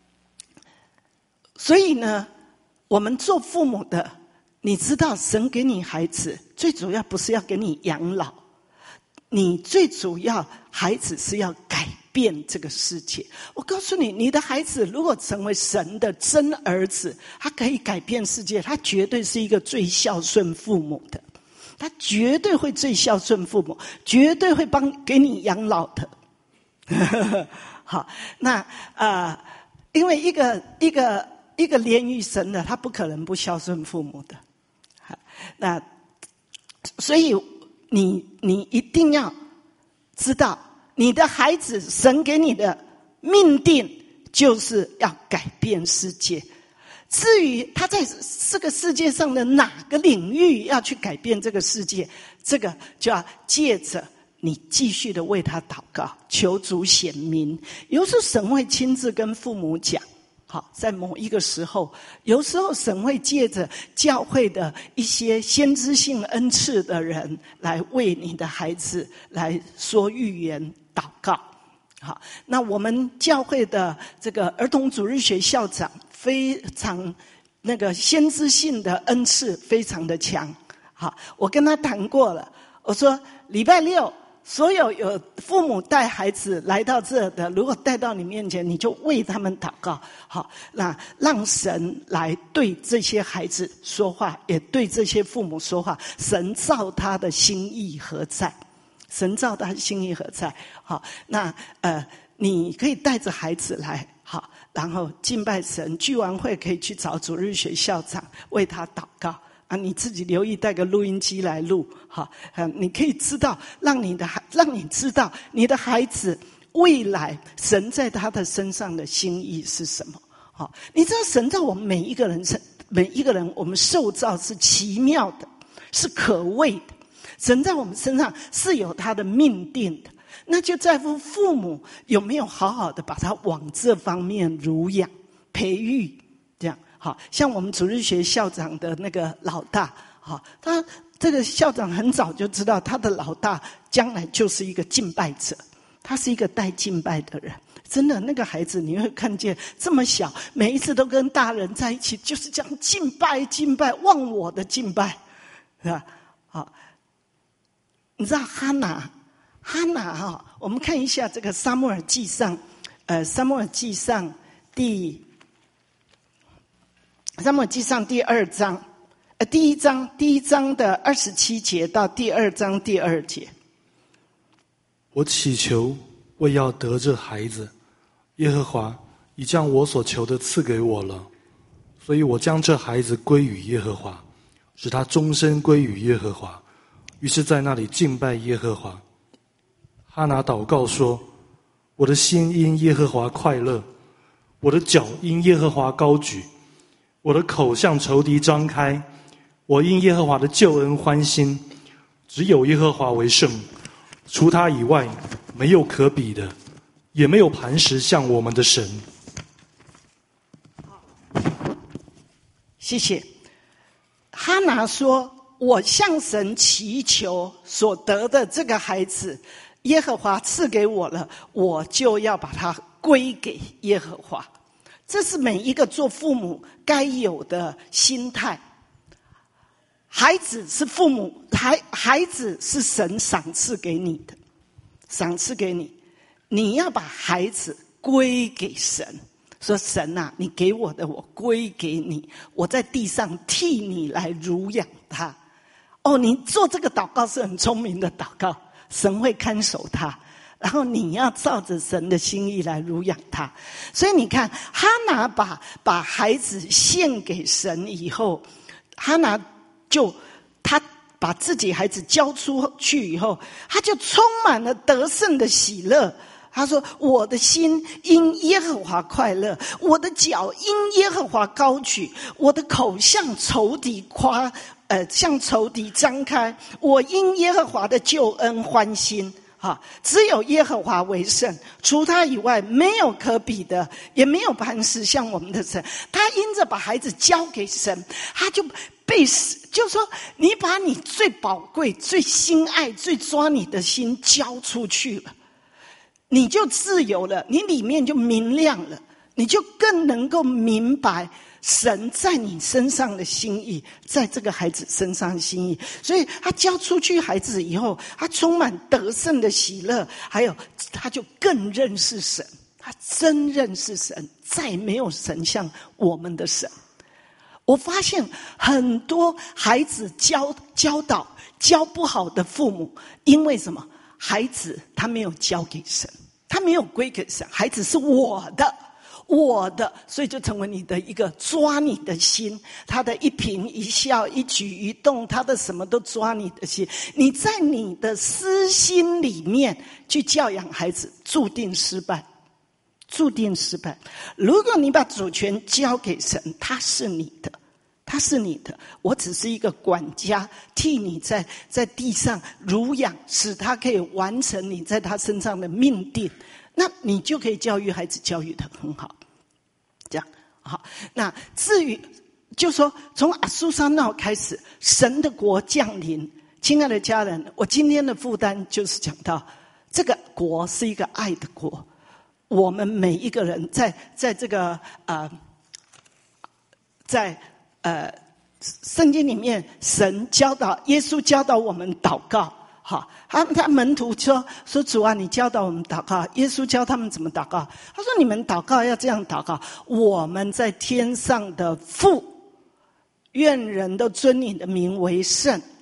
所以呢，我们做父母的。你知道神给你孩子最主要不是要给你养老，你最主要孩子是要改变这个世界。我告诉你，你的孩子如果成为神的真儿子，他可以改变世界，他绝对是一个最孝顺父母的，他绝对会最孝顺父母，绝对会帮给你养老的。好，那呃，因为一个一个一个连于神的，他不可能不孝顺父母的。那所以你你一定要知道，你的孩子神给你的命定就是要改变世界。至于他在这个世界上的哪个领域要去改变这个世界，这个就要借着你继续的为他祷告，求主显明。有时候神会亲自跟父母讲。好，在某一个时候，有时候神会借着教会的一些先知性恩赐的人来为你的孩子来说预言祷告。好，那我们教会的这个儿童主日学校长非常那个先知性的恩赐非常的强。好，我跟他谈过了，我说礼拜六所有有父母带孩子来到这的，如果带到你面前，你就为他们祷告。好，那让神来对这些孩子说话，也对这些父母说话。神照他的心意何在？ 神造他心意何在？好，那呃，你可以带着孩子来，好，然后敬拜神。聚完会可以去找主日学校长为他祷告啊，你自己留意带个录音机来录，好，嗯，你可以知道，让你的孩，让你知道你的孩子未来神在他的身上的心意是什么。好，你知道神在我们每一个人身，每一个人我们受造是奇妙的，是可畏的。神在我们身上是有他的命定的，那就在乎父母有没有好好的把他往这方面濡养培育。这样，好像我们主日学校长的那个老大，好，他这个校长很早就知道他的老大将来就是一个敬拜者，他是一个带敬拜的人。真的，那个孩子你会看见这么小，每一次都跟大人在一起，就是这样敬拜敬拜，忘我的敬拜，是吧？好，你知道哈拿，哈拿哈，我们看一下这个撒母耳记上，呃，撒母耳记上第，撒母耳记上第二章，呃，第一章第一章的二十七节到第二章第二节。 我祈求为要得这孩子，耶和华已将我所求的赐给我了，所以我将这孩子归于耶和华，使他终身归于耶和华。于是在那里敬拜耶和华。哈拿祷告说：我的心因耶和华快乐，我的脚因耶和华高举，我的口向仇敌张开，我因耶和华的救恩欢心。只有耶和华为圣，除他以外没有可比的，也没有磐石像我们的神。 谢谢。哈拿说，我向神祈求所得的这个孩子，耶和华赐给我了，我就要把它归给耶和华。这是每一个做父母该有的心态。孩子是父母，孩孩子是神赏赐给你的，赏赐给你，你要把孩子归给神。说神啊，你给我的我归给你，我在地上替你来乳养他。哦，你做这个祷告是很聪明的祷告，神会看守他，然后你要照着神的心意来乳养他。所以你看，哈拿把把孩子献给神以后，哈拿就他把自己孩子交出去以后，他就充满了得胜的喜乐。他说，我的心因耶和华快乐，我的脚因耶和华高举，我的口向仇敌夸呃，向仇敌张开，我因耶和华的救恩欢心。哈，只有耶和华为圣，除他以外没有可比的，也没有磐石像我们的神。他因着把孩子交给神，他就被，就说你把你最宝贵、最心爱、最抓你的心交出去了，你就自由了，你里面就明亮了，你就更能够明白神在你身上的心意，在这个孩子身上的心意。所以他交出去孩子以后，他充满得胜的喜乐，还有他就更认识神，他真认识神，再没有神像我们的神。我发现很多孩子教教导教不好的父母，因为什么？孩子他没有交给神，他没有归给神，孩子是我的我的，所以就成为你的一个抓你的心，他的一颦一笑一举一动，他的什么都抓你的心。你在你的私心里面去教养孩子，注定失败，注定失败。如果你把主权交给神，他是你的，他是你的，我只是一个管家，替你在在地上乳养，使他可以完成你在他身上的命定，那你就可以教育孩子，教育得很好。这样好，那至于就说从亚述山那开始，神的国降临。亲爱的家人，我今天的负担就是讲到这个国是一个爱的国，我们每一个人在在这个呃在呃圣经里面，神教导耶稣教导我们祷告。好，他他门徒说说主啊，你教导我们祷告。耶稣教他们怎么祷告。他说你们祷告要这样祷告：我们在天上的父，愿人都尊你的名为圣。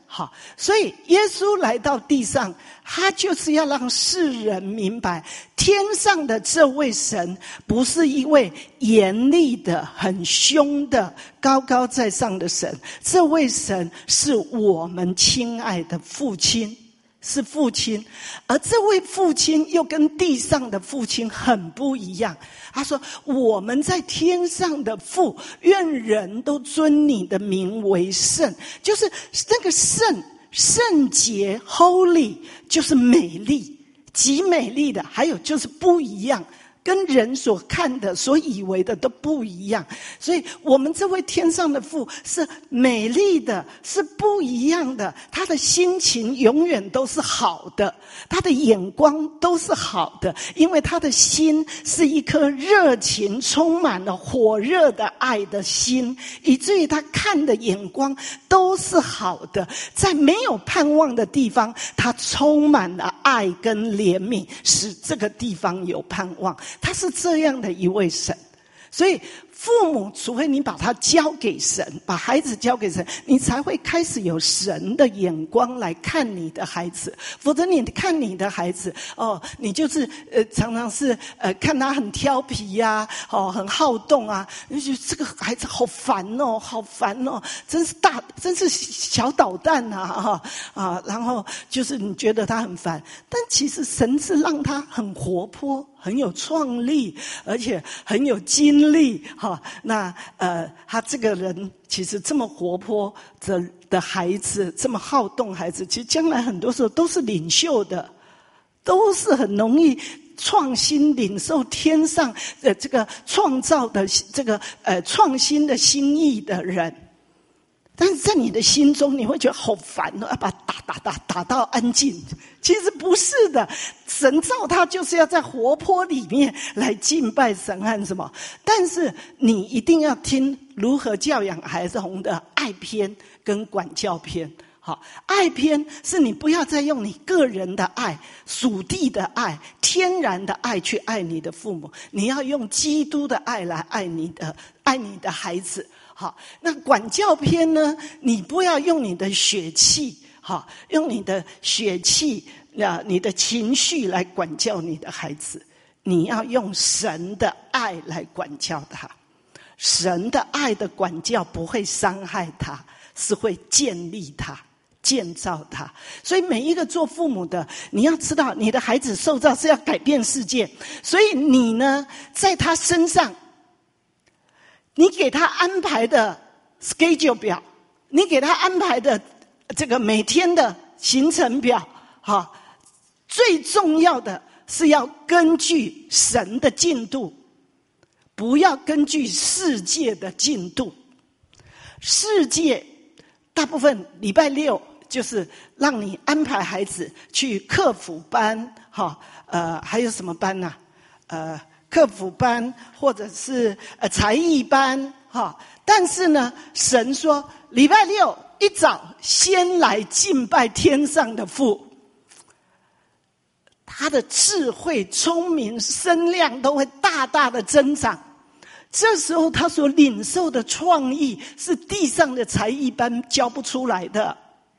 好，所以耶稣来到地上，他就是要让世人明白，天上的这位神不是一位严厉的、很凶的、高高在上的神，这位神是我们亲爱的父亲，是父亲。而这位父亲又跟地上的父亲很不一样。他说，我们在天上的父，愿人都尊你的名为圣。就是那个圣，圣洁 holy 就是美丽，极美丽的，还有就是不一样，跟人所看的所以为的都不一样。所以我们这位天上的父是美丽的，是不一样的，他的心情永远都是好的，他的眼光都是好的，因为他的心是一颗热情充满了火热的爱的心，以至于他看的眼光都是好的。在没有盼望的地方，他充满了爱跟怜悯，使这个地方有盼望。他是这样的一位神。所以父母除非你把他交给神，把孩子交给神，你才会开始有神的眼光来看你的孩子。否则你看你的孩子，哦，你就是呃常常是呃看他很挑皮呀、啊，哦很好动啊，你就觉得这个孩子好烦哦，好烦哦，真是大，真是小捣蛋啊哈啊，然后就是你觉得他很烦，但其实神是让他很活泼，很有创力，而且很有精力，哈。那呃，他这个人其实这么活泼的的孩子，这么好动孩子，其实将来很多时候都是领袖的，都是很容易创新、领受天上的这个创造的这个呃创新的心意的人。但是在你的心中，你会觉得好烦哦，要把他打打打打到安静。其实不是的，神造他就是要在活泼里面来敬拜神和什么。但是你一定要听如何教养孩子的爱篇跟管教篇。好，爱篇是你不要再用你个人的爱、属地的爱、天然的爱去爱你的父母，你要用基督的爱来爱你的爱你的孩子。好，那管教篇呢？你不要用你的血气，好，用你的血气啊，你的情绪来管教你的孩子。你要用神的爱来管教他。神的爱的管教不会伤害他，是会建立他、建造他。所以每一个做父母的，你要知道，你的孩子受造是要改变世界，所以你呢，在他身上。你给他安排的 schedule 表，你给他安排的这个每天的行程表，哈，最重要的是要根据神的进度，不要根据世界的进度。世界大部分礼拜六就是让你安排孩子去课辅班，哈，呃，还有什么班呢、啊？呃。课辅班或者是呃才艺班哈，但是呢，神说礼拜六一早先来敬拜天上的父，他的智慧、聪明、声量都会大大的增长。这时候他所领受的创意是地上的才艺班教不出来的，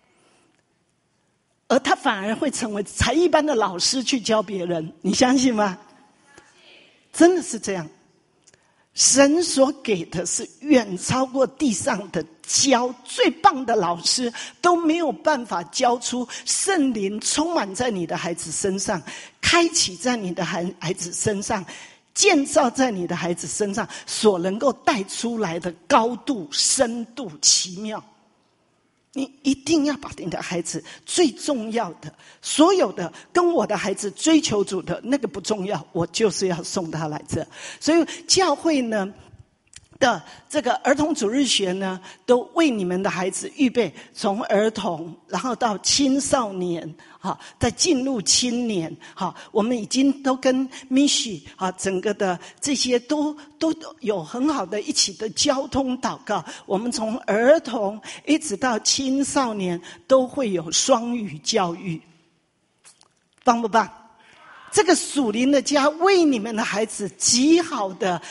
而他反而会成为才艺班的老师去教别人，你相信吗？真的是这样，神所给的是远超过地上的教最棒的老师都没有办法教出圣灵充满在你的孩子身上，开启在你的孩孩子身上，建造在你的孩子身上所能够带出来的高度、深度、奇妙。你一定要把你的孩子最重要的，所有的跟我的孩子追求主的那个不重要，我就是要送他来这。所以教会呢的这个儿童主日学呢，都为你们的孩子预备，从儿童然后到青少年，好，再进入青年，好，我们已经都跟 Mishi 啊，整个的这些都都有很好的一起的交通祷告。我们从儿童一直到青少年都会有双语教育，棒不棒？这个属灵的家为你们的孩子极好的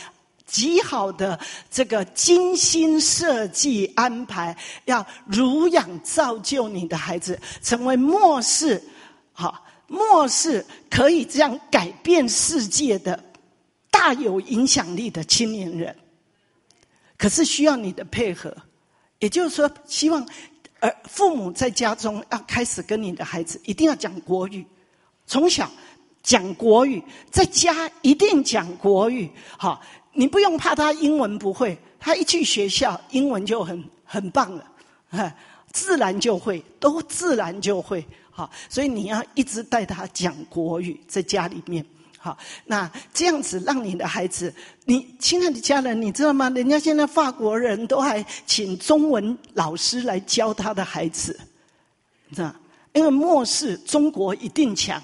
极好的这个精心设计安排，要乳养造就你的孩子，成为末世，好，末世可以这样改变世界的大有影响力的青年人。可是需要你的配合，也就是说，希望而父母在家中要开始跟你的孩子一定要讲国语，从小讲国语，在家一定讲国语。好，你不用怕他英文不会，他一去学校英文就很很棒了，自然就会，都自然就会。好，所以你要一直带他讲国语，在家里面。好，那这样子让你的孩子，你亲爱的家人，你知道吗？人家现在法国人都还请中文老师来教他的孩子，你知道？因为末世中国一定强，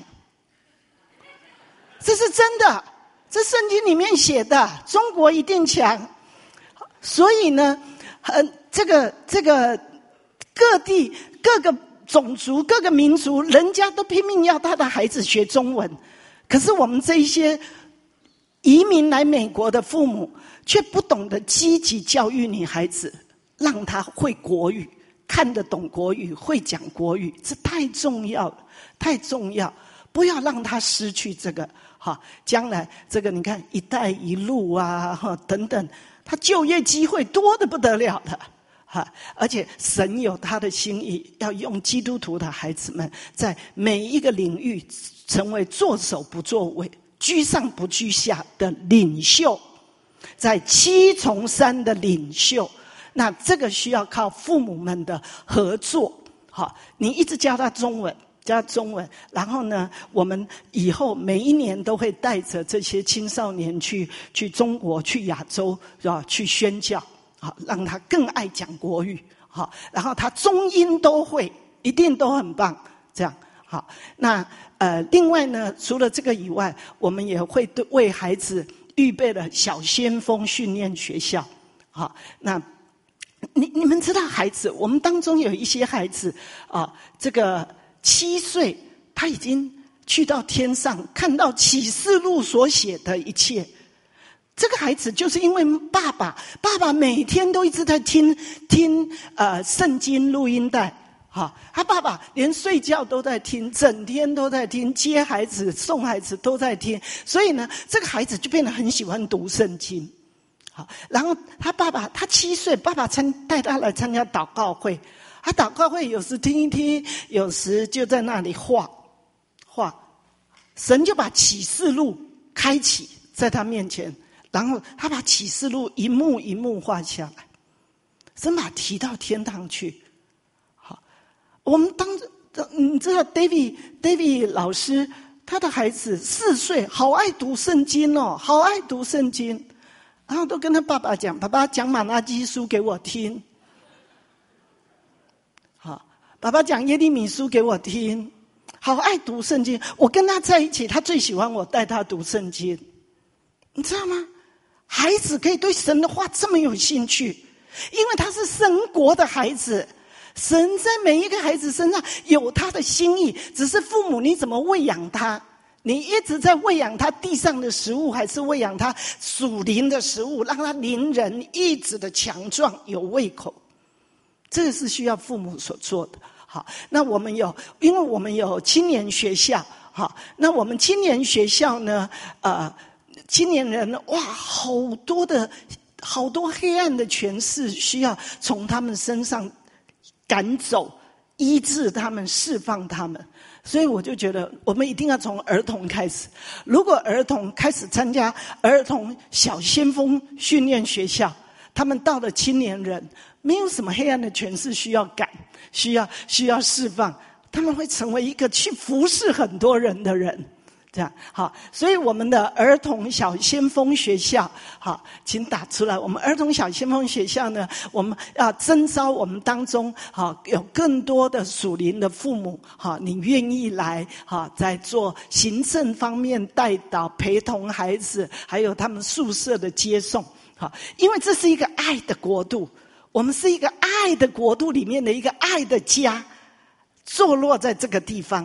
这是真的，这圣经里面写的，中国一定强。所以呢，呃，这个这个各地各个种族各个民族，人家都拼命要他的孩子学中文。可是我们这一些移民来美国的父母，却不懂得积极教育你孩子，让他会国语，看得懂国语，会讲国语，这太重要了，太重要！不要让他失去这个。哈，将来这个你看“一带一路”啊，哈等等，他就业机会多得不得了的。哈，而且神有他的心意，要用基督徒的孩子们在每一个领域成为作首不作尾、居上不居下的领袖，在七重山的领袖。那这个需要靠父母们的合作。好，你一直教他中文，教他中文，然后呢，我们以后每一年都会带着这些青少年去去中国、去亚洲，是吧？去宣教。好，让他更爱讲国语，好，然后他中英都会，一定都很棒，这样好。那呃，另外呢，除了这个以外，我们也会对为孩子预备了小先锋训练学校，好，那你你们知道，孩子，我们当中有一些孩子啊，这个七岁他已经去到天上，看到启示录所写的一切。这个孩子就是因为爸爸，爸爸每天都一直在听听呃圣经录音带，哈，他爸爸连睡觉都在听，整天都在听，接孩子送孩子都在听，所以呢，这个孩子就变得很喜欢读圣经，好，然后他爸爸他七岁，爸爸参带他来参加祷告会，他祷告会有时听一听，有时就在那里画画，神就把启示录开启在他面前。然后他把启示录一幕一幕画下来，神把他提到天堂去。好，我们当你知道 David David 老师他的孩子四岁，好爱读圣经哦，好爱读圣经，然后都跟他爸爸讲，爸爸讲马拉基书给我听，好，爸爸讲耶利米书给我听，好爱读圣经。我跟他在一起，他最喜欢我带他读圣经，你知道吗？孩子可以对神的话这么有兴趣，因为他是神国的孩子，神在每一个孩子身上有他的心意，只是父母你怎么喂养他，你一直在喂养他地上的食物，还是喂养他属灵的食物，让他灵人一直的强壮有胃口，这个是需要父母所做的。好，那我们有，因为我们有青年学校，好，那我们青年学校呢，呃青年人哇，好多的好多黑暗的权势需要从他们身上赶走，医治他们，释放他们。所以我就觉得我们一定要从儿童开始。如果儿童开始参加儿童小先锋训练学校，他们到了青年人，没有什么黑暗的权势需要赶，需要需要释放，他们会成为一个去服侍很多人的人。这样好，所以我们的儿童小先锋学校，好，请打出来。我们儿童小先锋学校呢，我们要征召我们当中好有更多的属灵的父母，好，你愿意来，好，在做行政方面带导、陪同孩子，还有他们宿舍的接送，好，因为这是一个爱的国度，我们是一个爱的国度里面的一个爱的家，坐落在这个地方。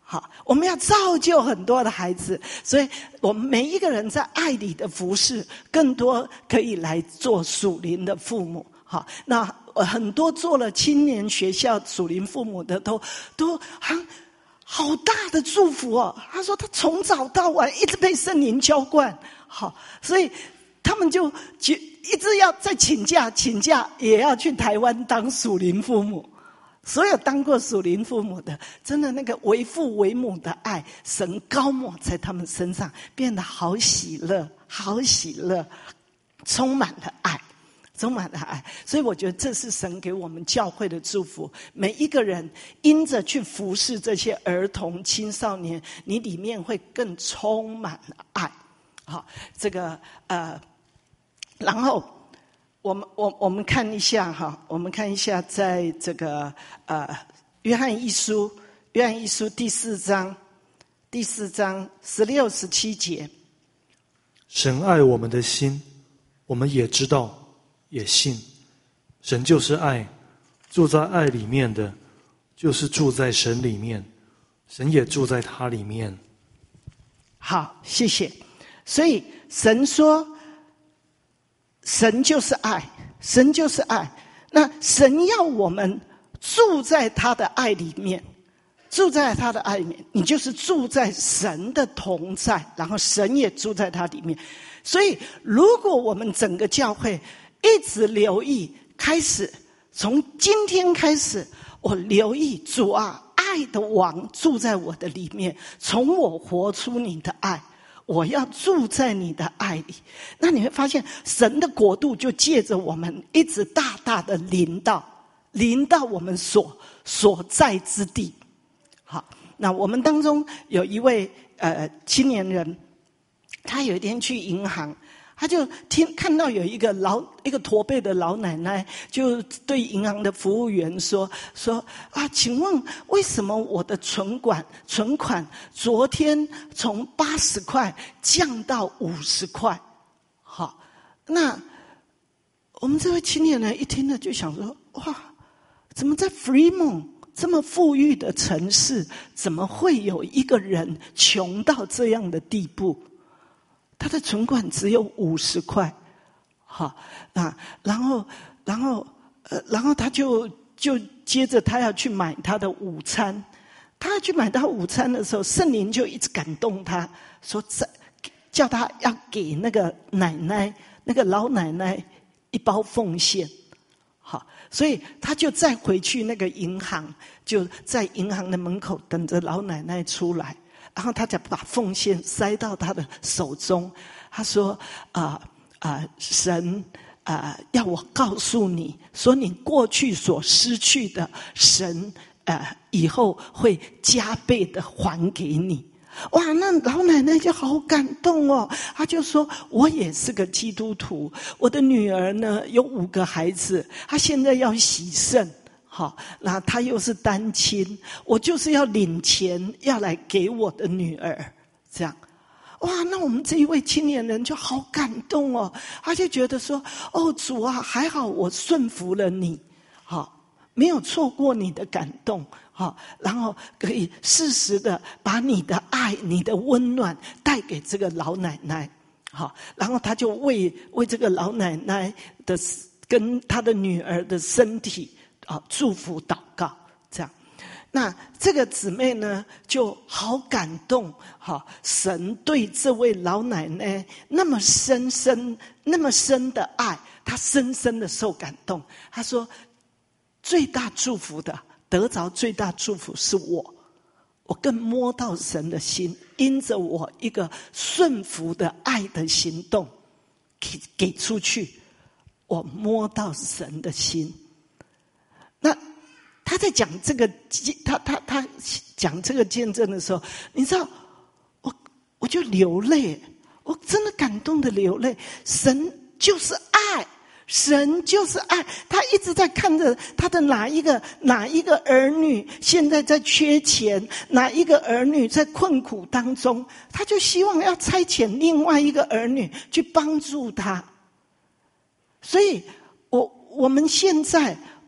好，我们要造就很多的孩子，所以我们每一个人在爱里的服事，更多可以来做属灵的父母。好，那很多做了青年学校属灵父母的都都好好大的祝福哦。他说他从早到晚一直被圣灵浇灌，好，所以他们就就一直要再请假，请假也要去台湾当属灵父母。所有当过属灵父母的，真的那个为父为母的爱，神高抹在他们身上，变得好喜乐，好喜乐，充满了爱，充满了爱。所以我觉得这是神给我们教会的祝福。每一个人因着去服侍这些儿童青少年，你里面会更充满了爱。好，这个呃，然后我们我我们看一下哈，我们看一下，在这个呃约翰一书，约翰一书第四章，第四章十六十七节， 神爱我们的心，我们也知道，也信，神就是爱，住在爱里面的，就是住在神里面，神也住在他里面。 好，谢谢。所以神说，神就是爱，神就是爱。那神要我们住在他的爱里面，住在他的爱里面，你就是住在神的同在，然后神也住在他里面。所以如果我们整个教会一直留意，开始从今天开始，我留意主啊，爱的王住在我的里面，从我活出你的爱，我要住在你的爱里。那你会发现神的国度就借着我们一直大大的临到临到我们所所在之地。好，那我们当中有一位呃青年人，他有一天去银行，他就听看到有一个老一个驼背的老奶奶，就对银行的服务员说说啊，请问为什么我的存款存款昨天从八十块降到五十块？好，那我们这位青年人一听了就想说，哇，怎么在 Fremont 这么富裕的城市，怎么会有一个人穷到这样的地步？他的存款只有五十块，好啊，然后，然后，呃，然后他就就接着他要去买他的午餐，他要去买他午餐的时候，圣灵就一直感动他，说在叫他要给那个奶奶，那个老奶奶一包奉献，好，所以他就再回去那个银行，就在银行的门口等着老奶奶出来。然后他就把奉献塞到他的手中，他说：“啊、呃、啊、呃，神啊、呃，要我告诉你，说你过去所失去的，神呃以后会加倍的还给你。”哇，那老奶奶就好感动哦，她就说：“我也是个基督徒，我的女儿呢有五个孩子，她现在要洗肾。”好，那他又是单亲，我就是要领钱要来给我的女儿，这样，哇，那我们这一位青年人就好感动哦，他就觉得说，哦，主啊，还好我顺服了你，好，没有错过你的感动，好，然后可以适时的把你的爱、你的温暖带给这个老奶奶，好，然后他就为为这个老奶奶的跟他的女儿的身体。啊，祝福祷告，这样，那这个姊妹呢就好感动，哈，神对这位老奶奶那么深深、那么深的爱，她深深的受感动。她说，最大祝福的，得着最大祝福是我，我更摸到神的心，因着我一个顺服的爱的行动，给给出去，我摸到神的心。那他在讲这个，他他他讲这个见证的时候，你知道，我我就流泪，我真的感动的流泪。神就是爱，神就是爱，他一直在看着他的哪一个哪一个儿女现在在缺钱，哪一个儿女在困苦当中，他就希望要差遣另外一个儿女去帮助他。所以我我们现在。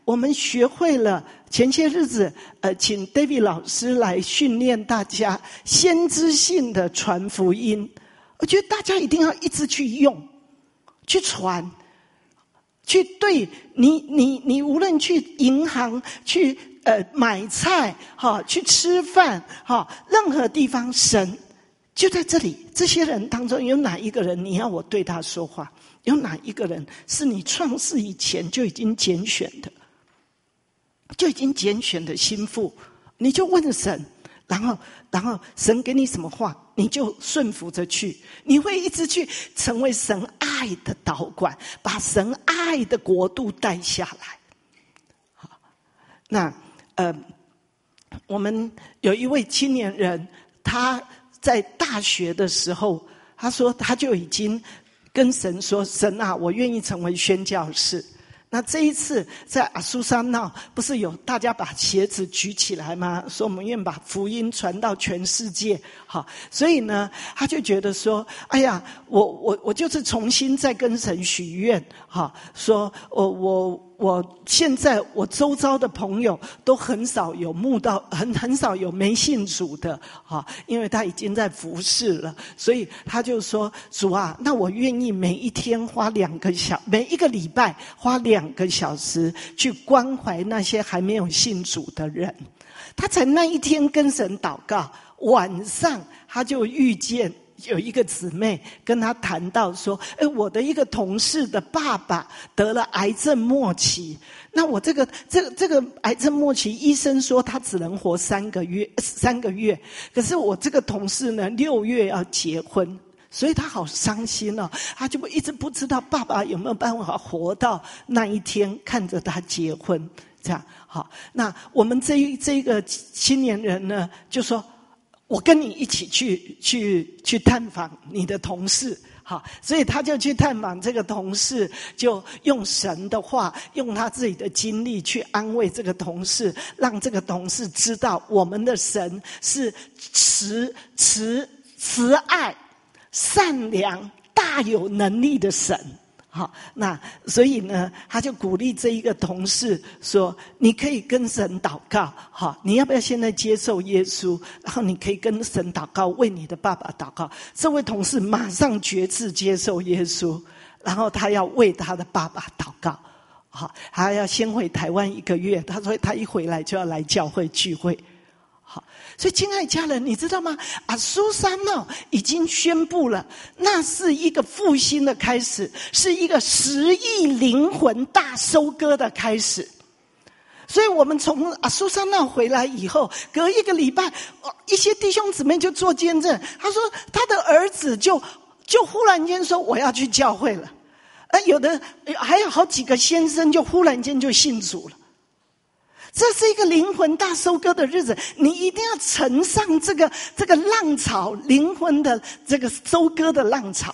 我们学会了前些日子，呃，请 David 老师来训练大家先知性的传福音。我觉得大家一定要一直去用，去传，去对你你你无论去银行去呃买菜哈，去吃饭哈，任何地方神就在这里。这些人当中有哪一个人你要我对他说话？有哪一个人是你创世以前就已经拣选的？就已经拣选的心腹，你就问神，然后然后神给你什么话，你就顺服着去，你会一直去成为神爱的导管，把神爱的国度带下来。好，那呃，我们有一位青年人，他在大学的时候，他说他就已经跟神说：“神啊，我愿意成为宣教士。”那这一次在阿苏山闹，不是有大家把鞋子举起来吗？说我们愿把福音传到全世界。好，所以呢，他就觉得说，哎呀，我我我就是重新再跟神许愿，哈，说我我我现在我周遭的朋友都很少有慕道，很很少有没信主的，哈，因为他已经在服侍了，所以他就说，主啊，那我愿意每一天花两个小，每一个礼拜花两个小时去关怀那些还没有信主的人。他才那一天跟神祷告，晚上他就遇见有一个姊妹跟他谈到说，哎，我的一个同事的爸爸得了癌症末期，那我这个这个这个癌症末期，医生说他只能活三个月三个月，可是我这个同事呢，六月要结婚，所以他好伤心哦，他就一直不知道爸爸有没有办法活到那一天，看着他结婚。这样好，那我们这一这个青年人呢，就说我跟你一起去去去探访你的同事，好，所以他就去探访这个同事，就用神的话，用他自己的经历去安慰这个同事，让这个同事知道我们的神是慈慈慈爱、善良、大有能力的神。好，那所以呢，他就鼓励这一个同事说：“你可以跟神祷告，好，你要不要现在接受耶稣？然后你可以跟神祷告，为你的爸爸祷告。”这位同事马上决志接受耶稣，然后他要为他的爸爸祷告。好，他要先回台湾一个月，他说他一回来就要来教会聚会。好，所以亲爱家人，你知道吗？阿苏山闹已经宣布了，那是一个复兴的开始，是一个十亿灵魂大收割的开始。所以我们从阿苏山闹回来以后，隔一个礼拜，一些弟兄姊妹就做见证，他说他的儿子就就忽然间说我要去教会了，而有的还有好几个先生就忽然间就信主了。这是一个灵魂大收割的日子，你一定要乘上这个这个浪潮，灵魂的这个收割的浪潮。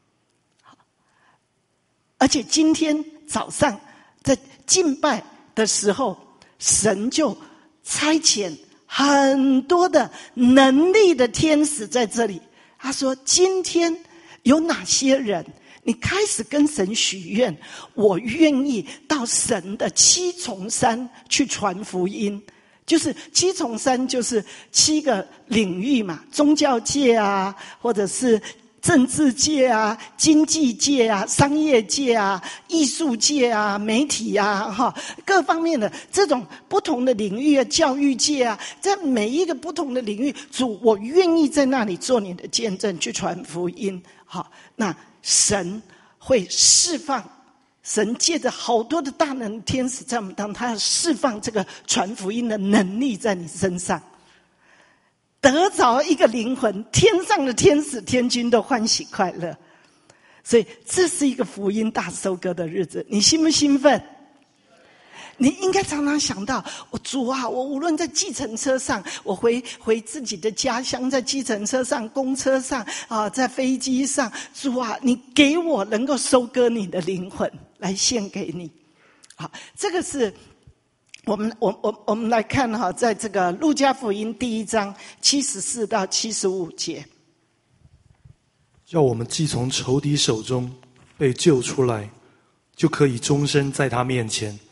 而且今天早上在敬拜的时候，神就差遣很多的能力的天使在这里。他说：“今天有哪些人？”你开始跟神许愿，我愿意到神的七重山去传福音。就是七重山就是七个领域嘛，宗教界啊，或者是政治界啊，经济界啊，商业界啊，艺术界啊，媒体啊，哈，各方面的这种不同的领域啊，教育界啊，在每一个不同的领域，主，我愿意在那里做你的见证，去传福音。好，那神会释放，神借着好多的大能天使在我们当中，他要释放这个传福音的能力在你身上，得着一个灵魂，天上的天使天君都欢喜快乐。所以这是一个福音大收割的日子，你兴不兴奋？你应该常常想到，我主啊，我无论在计程车上，我回回自己的家乡，在计程车上、公车上啊，在飞机上，主啊，你给我能够收割你的灵魂，来献给你。好，这个是我们我我我们来看哈，在这个路加福音第一章七十四到七十五节， 叫我们既从仇敌手中被救出来，就可以终身在他面前。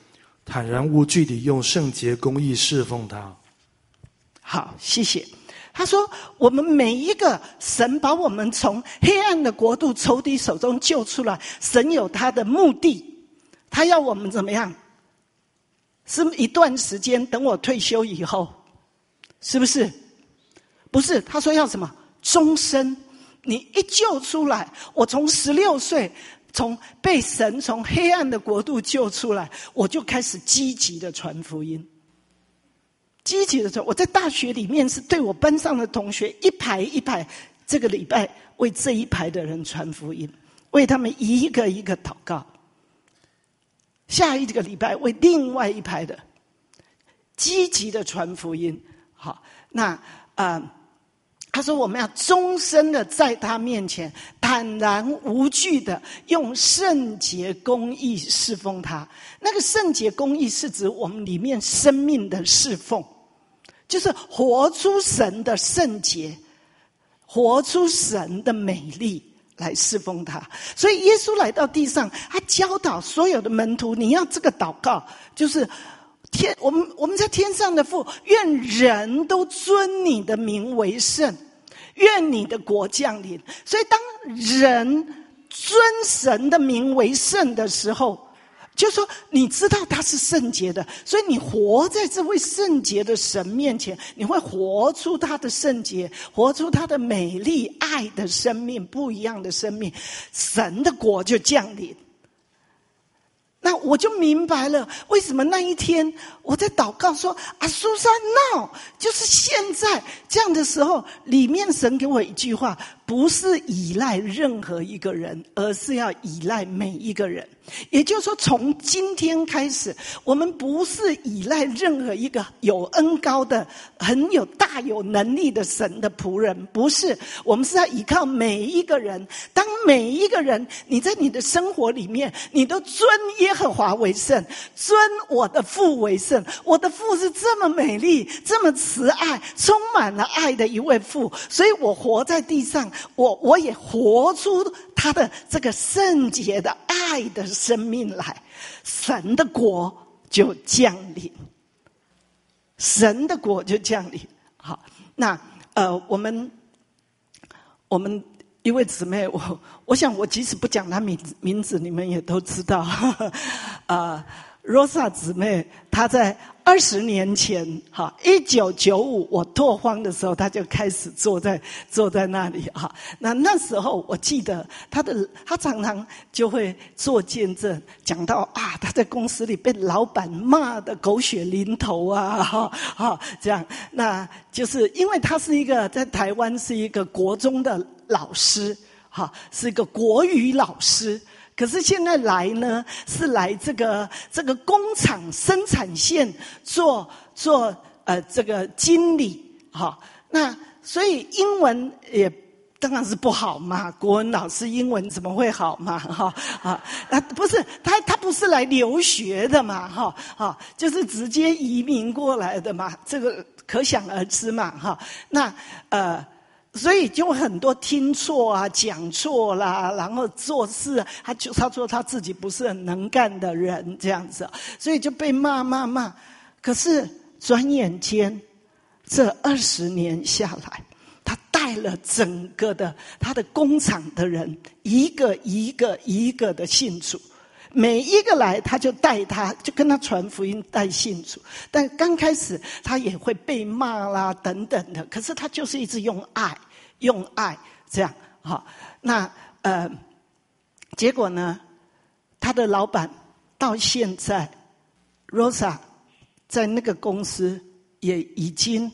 坦然无惧地用圣洁公义侍奉他。 好，谢谢。他说我们每一个，神把我们从黑暗的国度仇敌手中救出来，神有他的目的，他要我们怎么样？是一段时间，等我退休以后，是不是？不是，他说要什么？终身。你一救出来，我从十六岁从被神从黑暗的国度救出来，我就开始积极的传福音。积极的传，我在大学里面是对我班上的同学一排一排，这个礼拜为这一排的人传福音，为他们一个一个祷告。下一个礼拜为另外一排的积极的传福音。好，那呃，他说我们要终身的在他面前坦然无惧的用圣洁公义侍奉他。那个圣洁公义是指我们里面生命的侍奉，就是活出神的圣洁，活出神的美丽来侍奉他。所以耶稣来到地上，他教导所有的门徒，你要这个祷告，就是天，我们我们在天上的父，愿人都尊你的名为圣，愿你的国降临。所以当人尊神的名为圣的时候，就是说你知道他是圣洁的，所以你活在这位圣洁的神面前，你会活出他的圣洁，活出他的美丽爱的生命，不一样的生命，神的国就降临。那我就明白了，为什么那一天我在祷告说啊，苏珊 no， 就是现在这样的时候，里面神给我一句话，不是依赖任何一个人，而是要依赖每一个人。也就是说，从今天开始，我们不是依赖任何一个有恩高的、很有大有能力的神的仆人，不是，我们是要依靠每一个人。当每一个人，你在你的生活里面，你都尊耶和华为圣，尊我的父为圣。我的父是这么美丽、这么慈爱、充满了爱的一位父，所以我活在地上，我我也活出他的这个圣洁的爱的生命来，神的国就降临，神的国就降临。好，那呃，我们我们一位姊妹，我我想我即使不讲她名名字，你们也都知道，啊、呃。Rosa 姊妹，她在二十年前，哈，一九九五我拓荒的时候，她就开始坐在坐在那里哈。那那时候我记得她的，她常常就会做见证，讲到啊，她在公司里被老板骂得狗血淋头啊，哈哈，这样。那就是因为她是一个在台湾是一个国中的老师，哈，是一个国语老师。可是现在来呢，是来这个这个工厂生产线做做呃这个经理哈。那所以英文也当然是不好嘛，国文老师英文怎么会好嘛哈啊啊不是他他不是来留学的嘛哈啊，就是直接移民过来的嘛，这个可想而知嘛哈。那呃。所以就很多听错啊，讲错啦，然后做事，他就他说他自己不是很能干的人这样子，所以就被骂骂骂。可是转眼间，这二十年下来，他带了整个的他的工厂的人，一个一个一个的信主。每一个来，他就带他，就跟他传福音，带信主。但刚开始他也会被骂啦，等等的。可是他就是一直用爱，用爱这样。好，那呃，结果呢，他的老板到现在 ，Rosa 在那个公司也已经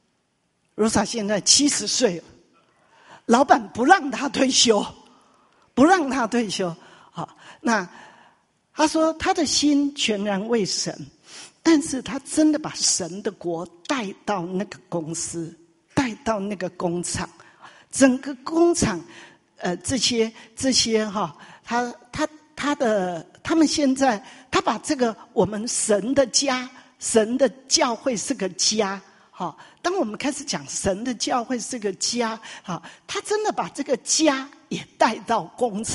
，Rosa 现在七十岁了，老板不让他退休，不让他退休。好，那。他说他的心全然为神，但是他真的把神的国带到那个公司，带到那个工厂，整个工厂，呃，这些这些哈，他他他的他们现在，他把这个我们神的家，神的教会是个家，哈，当我们开始讲神的教会是个家，哈，他真的把这个家也带到工厂。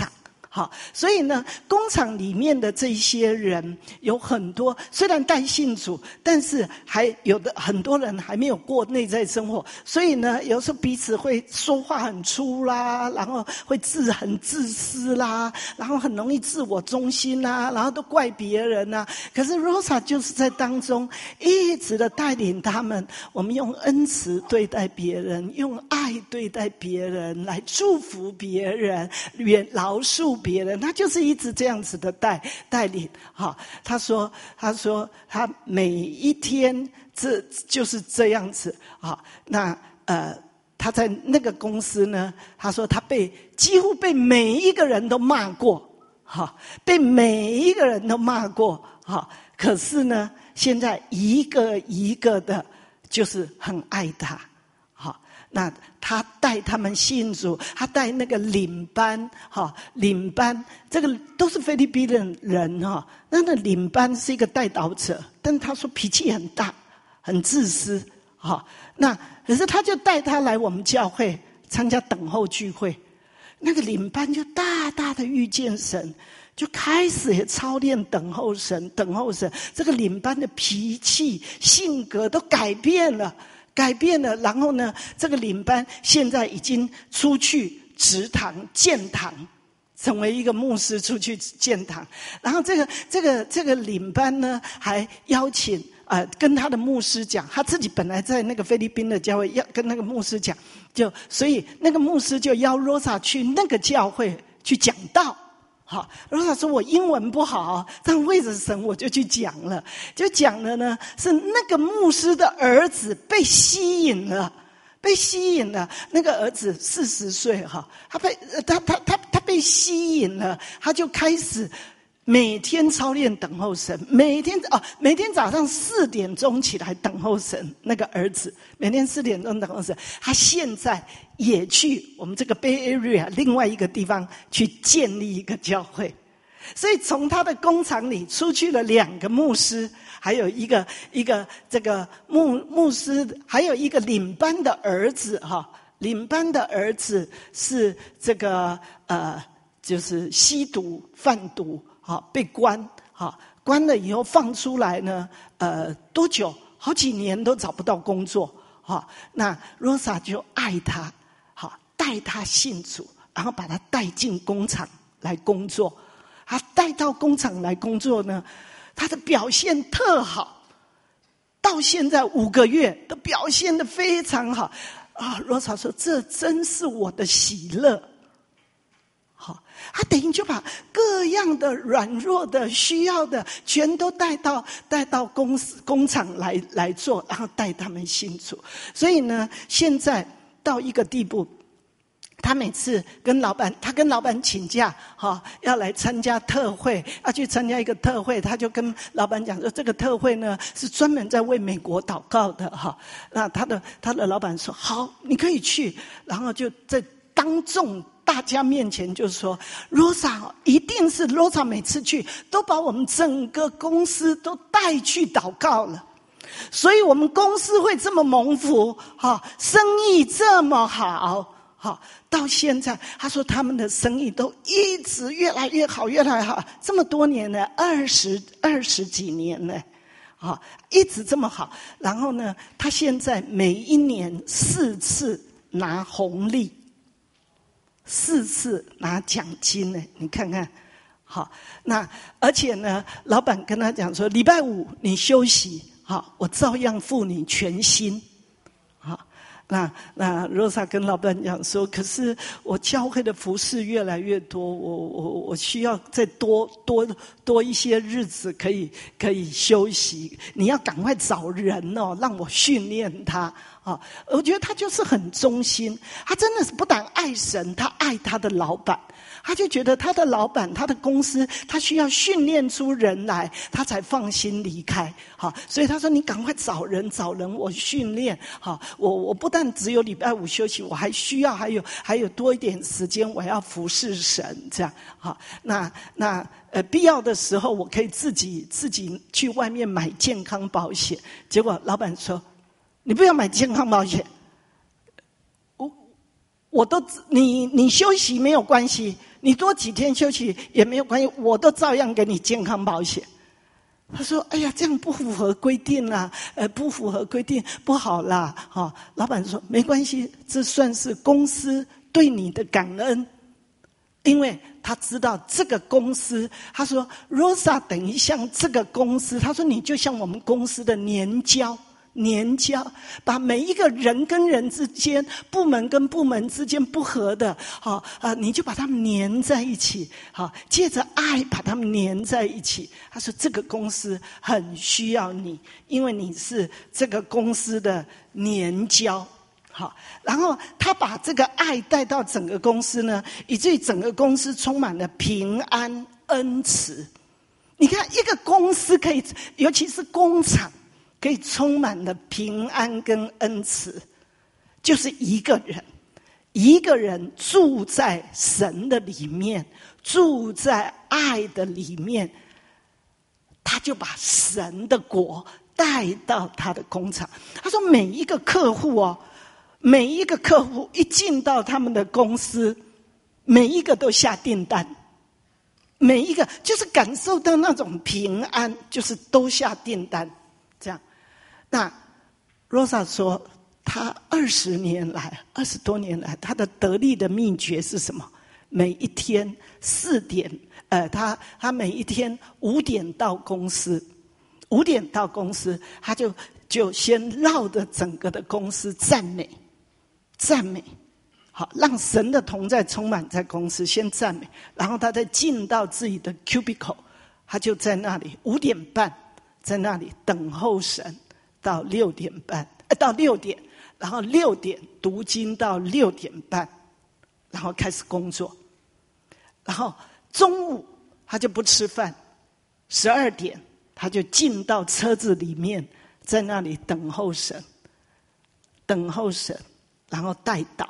好，所以呢，工厂里面的这些人有很多，虽然带信主，但是还有的很多人还没有过内在生活，所以呢，有时候彼此会说话很粗啦，然后会自很自私啦，然后很容易自我中心啦，然后都怪别人啦。可是 Rosa 就是在当中一直的带领他们，我们用恩慈对待别人，用爱对待别人，来祝福别人，远饶恕别人，他就是一直这样子的带带领。好，他说，他说他每一天这就是这样子。好，那呃，他在那个公司呢，他说他被几乎被每一个人都骂过，好，被每一个人都骂过，好，可是呢，现在一个一个的，就是很爱他。好，那他带他们信主，他带那个领班，哈，领班这个都是菲律宾的人哈。那那领班是一个带导者，但他说脾气很大，很自私，哈。那可是他就带他来我们教会参加等候聚会，那个领班就大大的遇见神，就开始也操练等候神，等候神。这个领班的脾气、性格都改变了。改变了，然后呢，这个领班现在已经出去植堂建堂，成为一个牧师出去建堂。然后这个这个这个领班呢，还邀请呃跟他的牧师讲，他自己本来在那个菲律宾的教会，要跟那个牧师讲，就所以那个牧师就邀 Rosa 去那个教会去讲道。好，罗莎说我英文不好，但为着神我就去讲了，就讲了呢，是那个牧师的儿子被吸引了，被吸引了。那个儿子四十岁哈，他被他他他他被吸引了，他就开始每天操练等候神，每天哦，每天早上四点钟起来等候神。那个儿子每天四点钟等候神，他现在也去我们这个 Bay Area 另外一个地方去建立一个教会。所以从他的工厂里出去了两个牧师，还有一个一个这个牧牧师，还有一个领班的儿子哈。领班的儿子是这个呃，就是吸毒贩毒。好，被关，好，关了以后放出来呢，呃，多久？好几年都找不到工作，好，那 Rosa 就爱他，好，带他信主，然后把他带进工厂来工作。他带到工厂来工作呢，他的表现特好，到现在五个月都表现得非常好啊。Rosa 说：“这真是我的喜乐。”好，他等于就把各样的软弱的、需要的，全都带到带到公司工厂来来做，然后带他们信主。所以呢，现在到一个地步，他每次跟老板，他跟老板请假，哈，要来参加特会，要去参加一个特会，他就跟老板讲说，这个特会呢是专门在为美国祷告的，哈。那他的他的老板说，好，你可以去，然后就在当众。大家面前就说 Rosa 一定是 Rosa 每次去都把我们整个公司都带去祷告了，所以我们公司会这么蒙福，生意这么好，到现在他说他们的生意都一直越来越好，越来越好，这么多年了，二十二十几年了，一直这么好。然后呢，他现在每一年四次拿红利，四次拿奖金呢，你看看，好，那而且呢，老板跟他讲说，礼拜五你休息，好，我照样付你全薪，好，那那 Rosa 跟老板讲说，可是我教会的服事越来越多，我我我需要再多多多一些日子可以可以休息，你要赶快找人哦，让我训练他。啊，我觉得他就是很忠心，他真的是不但爱神，他爱他的老板，他就觉得他的老板、他的公司，他需要训练出人来，他才放心离开。好，所以他说：“你赶快找人，找人，我训练。好，我我不但只有礼拜五休息，我还需要还有还有多一点时间，我要服侍神。这样，好，那那呃，必要的时候，我可以自己自己去外面买健康保险。结果老板说。”你不要买健康保险，我我都你你休息没有关系， 你多几天休息也没有关系，我都照样给你健康保险。他说：“哎呀，这样不符合规定啦，呃，不符合规定，不好啦。”哈，老板说：“没关系，这算是公司对你的感恩，因为他知道这个公司。”他说 ：“Rosa 等于像这个公司，他说你就像我们公司的年交。”年交，把每一个人跟人之间、部门跟部门之间不合的，好啊，你就把他们粘在一起，好，借着爱把他们粘在一起。他说这个公司很需要你，因为你是这个公司的年交。好，然后他把这个爱带到整个公司呢，以至于整个公司充满了平安恩慈。你看一个公司可以，尤其是工厂，可以充满了平安跟恩慈，就是一个人，一个人住在神的里面，住在爱的里面，他就把神的国带到他的工厂。他说每一个客户哦，每一个客户一进到他们的公司，每一个都下订单，每一个就是感受到那种平安，就是都下订单，这样。那 Rosa 说，他二十年来，二十多年来，他的得力的秘诀是什么？每一天四点，呃，他他每一天五点到公司，五点到公司，他就就先绕着整个的公司赞美，赞美，好，让神的同在充满在公司，先赞美，然后他再进到自己的 cubicle， 他就在那里五点半，在那里等候神。到六点半，呃，到六点，然后六点读经到六点半，然后开始工作，然后中午他就不吃饭，十二点他就进到车子里面，在那里等候神，等候神，然后代祷，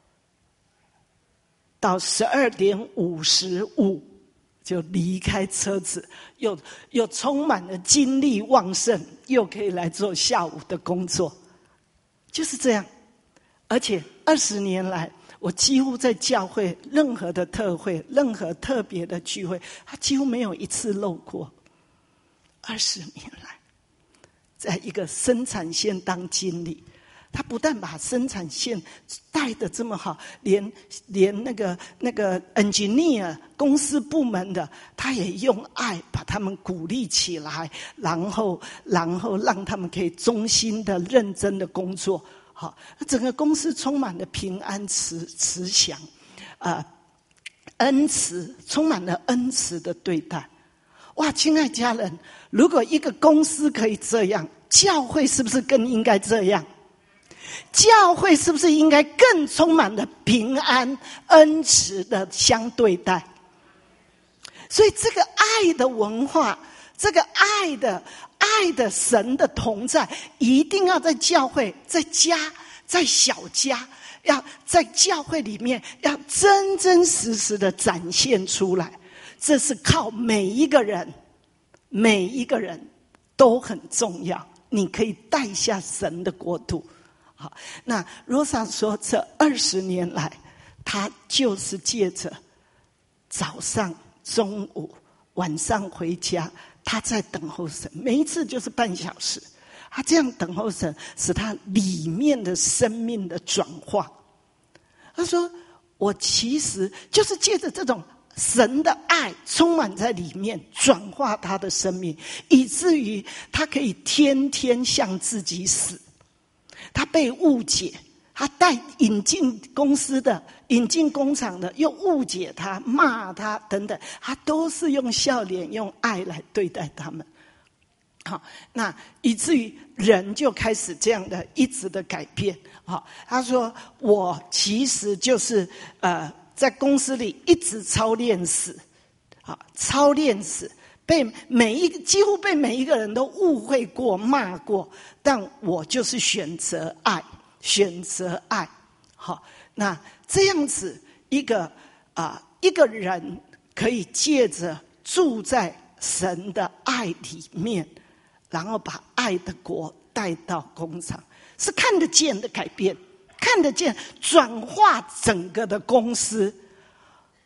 到十二点五十五。就离开车子，又又充满了精力旺盛，又可以来做下午的工作，就是这样。而且二十年来，我几乎在教会任何的特会、任何特别的聚会，他几乎没有一次漏过。二十年来，在一个生产线当经理。他不但把生产线带得这么好，连连那个那个 engineer 公司部门的，他也用爱把他们鼓励起来，然后然后让他们可以忠心的、认真的工作。好，整个公司充满了平安慈慈祥，啊、呃，恩慈，充满了恩慈的对待。哇，亲爱家人，如果一个公司可以这样，教会是不是更应该这样？教会是不是应该更充满了平安恩慈的相对待？所以这个爱的文化，这个爱的爱的神的同在，一定要在教会，在家，在小家，要在教会里面要真真实实的展现出来。这是靠每一个人，每一个人都很重要，你可以带下神的国度。好，那 Rosa 说，这二十年来，他就是借着早上、中午、晚上回家，他在等候神，每一次就是半小时。他这样等候神，使他里面的生命的转化。他说：“我其实就是借着这种神的爱充满在里面，转化他的生命，以至于他可以天天向自己死。”他被误解，他带引进公司的、引进工厂的，又误解他、骂他等等，他都是用笑脸、用爱来对待他们。好，那以至于人就开始这样的一直的改变。好，他说：“我其实就是呃，在公司里一直操练死，好，操练死。”被每一个几乎被每一个人都误会过、骂过，但我就是选择爱，选择爱。好，那这样子一个啊、呃、一个人可以借着住在神的爱里面，然后把爱的国带到工厂，是看得见的改变，看得见转化整个的公司。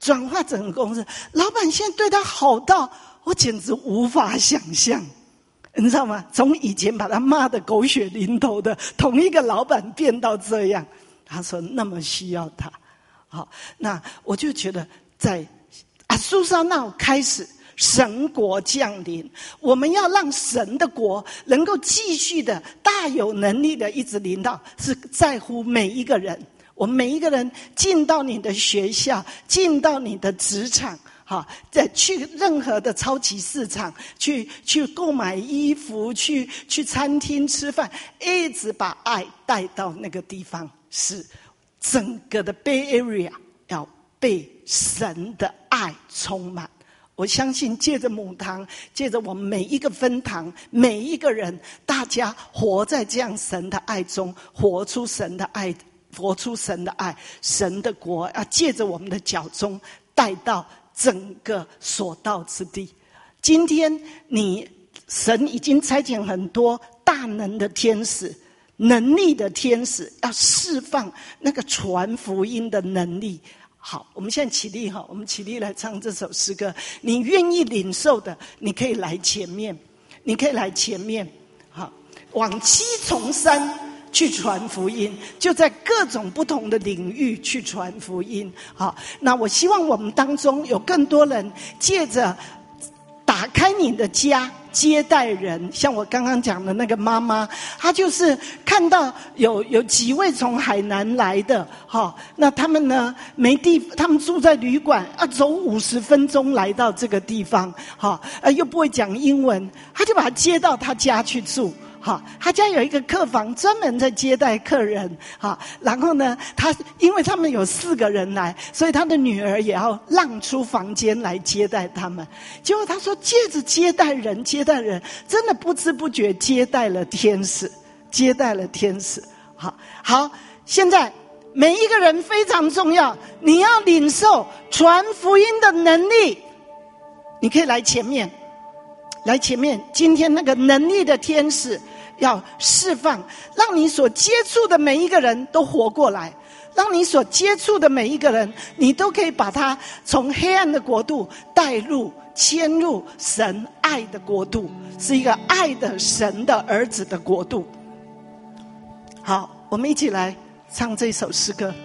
转化整个公司。老板现在对他好到我简直无法想象，你知道吗？从以前把他骂得狗血淋头的同一个老板变到这样，他说那么需要他。好，那我就觉得在阿苏沙那开始神国降临，我们要让神的国能够继续的大有能力的一直临到，是在乎每一个人。我们每一个人进到你的学校，进到你的职场，好，再去任何的超级市场，去去购买衣服，去去餐厅吃饭，一直把爱带到那个地方，是整个的 Bay Area 要被神的爱充满。我相信借着母堂，借着我们每一个分堂，每一个人，大家活在这样神的爱中，活出神的爱，活出神的爱，神的国要借着我们的脚中带到整个所到之地。今天你神已经差遣很多大能的天使，能力的天使，要释放那个传福音的能力。好，我们现在起立哈，我们起立来唱这首诗歌。你愿意领受的，你可以来前面，你可以来前面，好，往七重山去传福音，就在各种不同的领域去传福音。好，那我希望我们当中有更多人借着打开你的家，接待人，像我刚刚讲的那个妈妈，她就是看到有有几位从海南来的，哈，那他们呢没地，他们住在旅馆，要走五十分钟来到这个地方，哈，呃又不会讲英文，他就把他接到他家去住。好，他家有一个客房，专门在接待客人。好，然后呢，他因为他们有四个人来，所以他的女儿也要让出房间来接待他们。结果他说，借着接待人，接待人，真的不知不觉接待了天使，接待了天使。好，好，现在每一个人非常重要，你要领受传福音的能力，你可以来前面，来前面。今天那个能力的天使要释放，让你所接触的每一个人都活过来，让你所接触的每一个人，你都可以把他从黑暗的国度带入迁入神爱的国度，是一个爱的神的儿子的国度。好，我们一起来唱这首诗歌。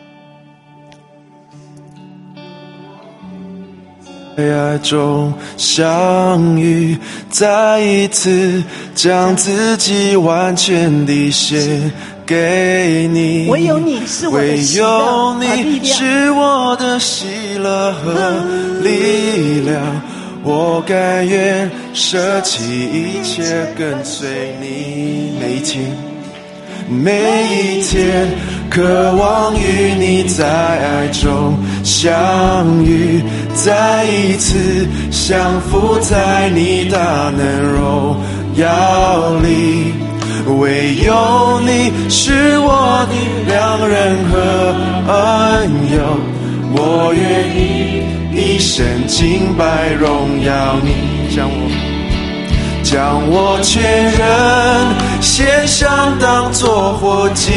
在爱中相遇，再一次将自己完全地献给你。 唯有你是我的喜乐和力量， 是我的喜乐和力量，我甘愿舍弃一切跟随你。每一天，每一天，渴望与你在爱中相遇，再一次降服在你大能荣耀里。唯有你是我的良人和恩友，我愿意一生敬拜荣耀你。将我将我全人献上，当作活祭，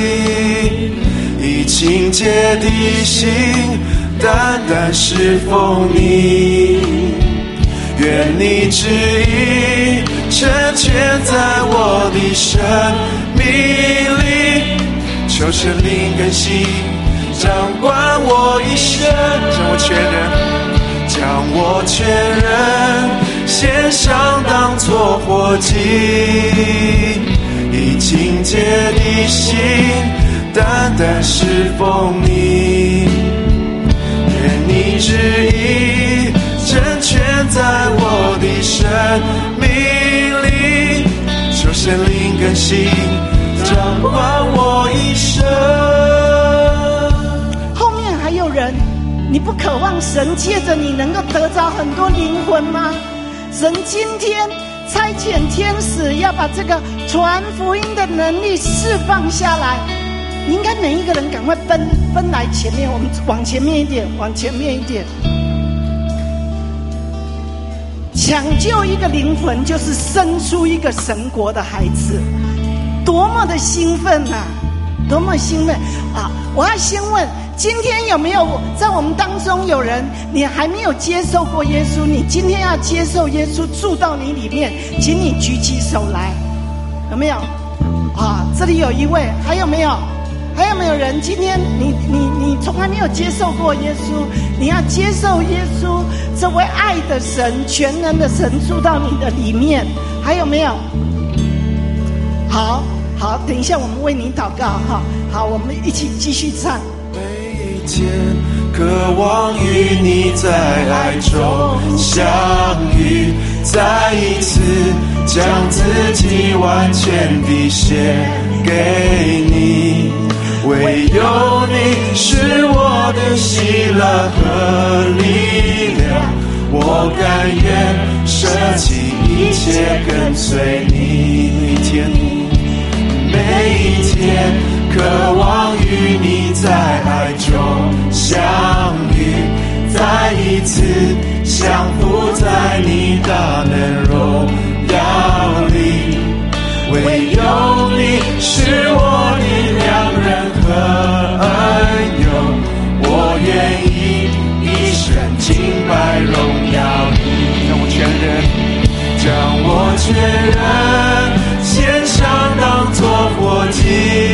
以清洁的心单单侍奉你。愿你旨意成全在我的生命里，求神灵更新掌管我一生。将我全人将我全人献上，当作活祭，以清洁的心单单侍奉你。愿你旨意成全在我的生命里，求神灵更新掌管我一生。 后面还有人，你不渴望神借着你能够得着很多灵魂吗？神今天差遣天使要把这个传福音的能力释放下来，你应该每一个人赶快奔奔来前面，我们往前面一点，往前面一点。抢救一个灵魂，就是生出一个神国的孩子，多么的兴奋啊，多么兴奋啊！我要先问， 今天有没有在我们当中有人，你还没有接受过耶稣？你今天要接受耶稣住到你里面，请你举起手来，有没有？啊，这里有一位，还有没有？还有没有人？今天你你你从来没有接受过耶稣，你要接受耶稣这位爱的神、全能的神住到你的里面，还有没有？好好，等一下我们为你祷告哈。好，我们一起继续唱。 每一天渴望与你在爱中相遇，再一次将自己完全地献给你，唯有你是我的喜乐和力量，我甘愿舍弃一切跟随你。每一天每一天渴望与你在爱中相遇，再一次降服在你大能荣耀里，唯有你是我的良人和恩友，我愿意一生敬拜荣耀你。让我全人，将我全人献上当作活祭，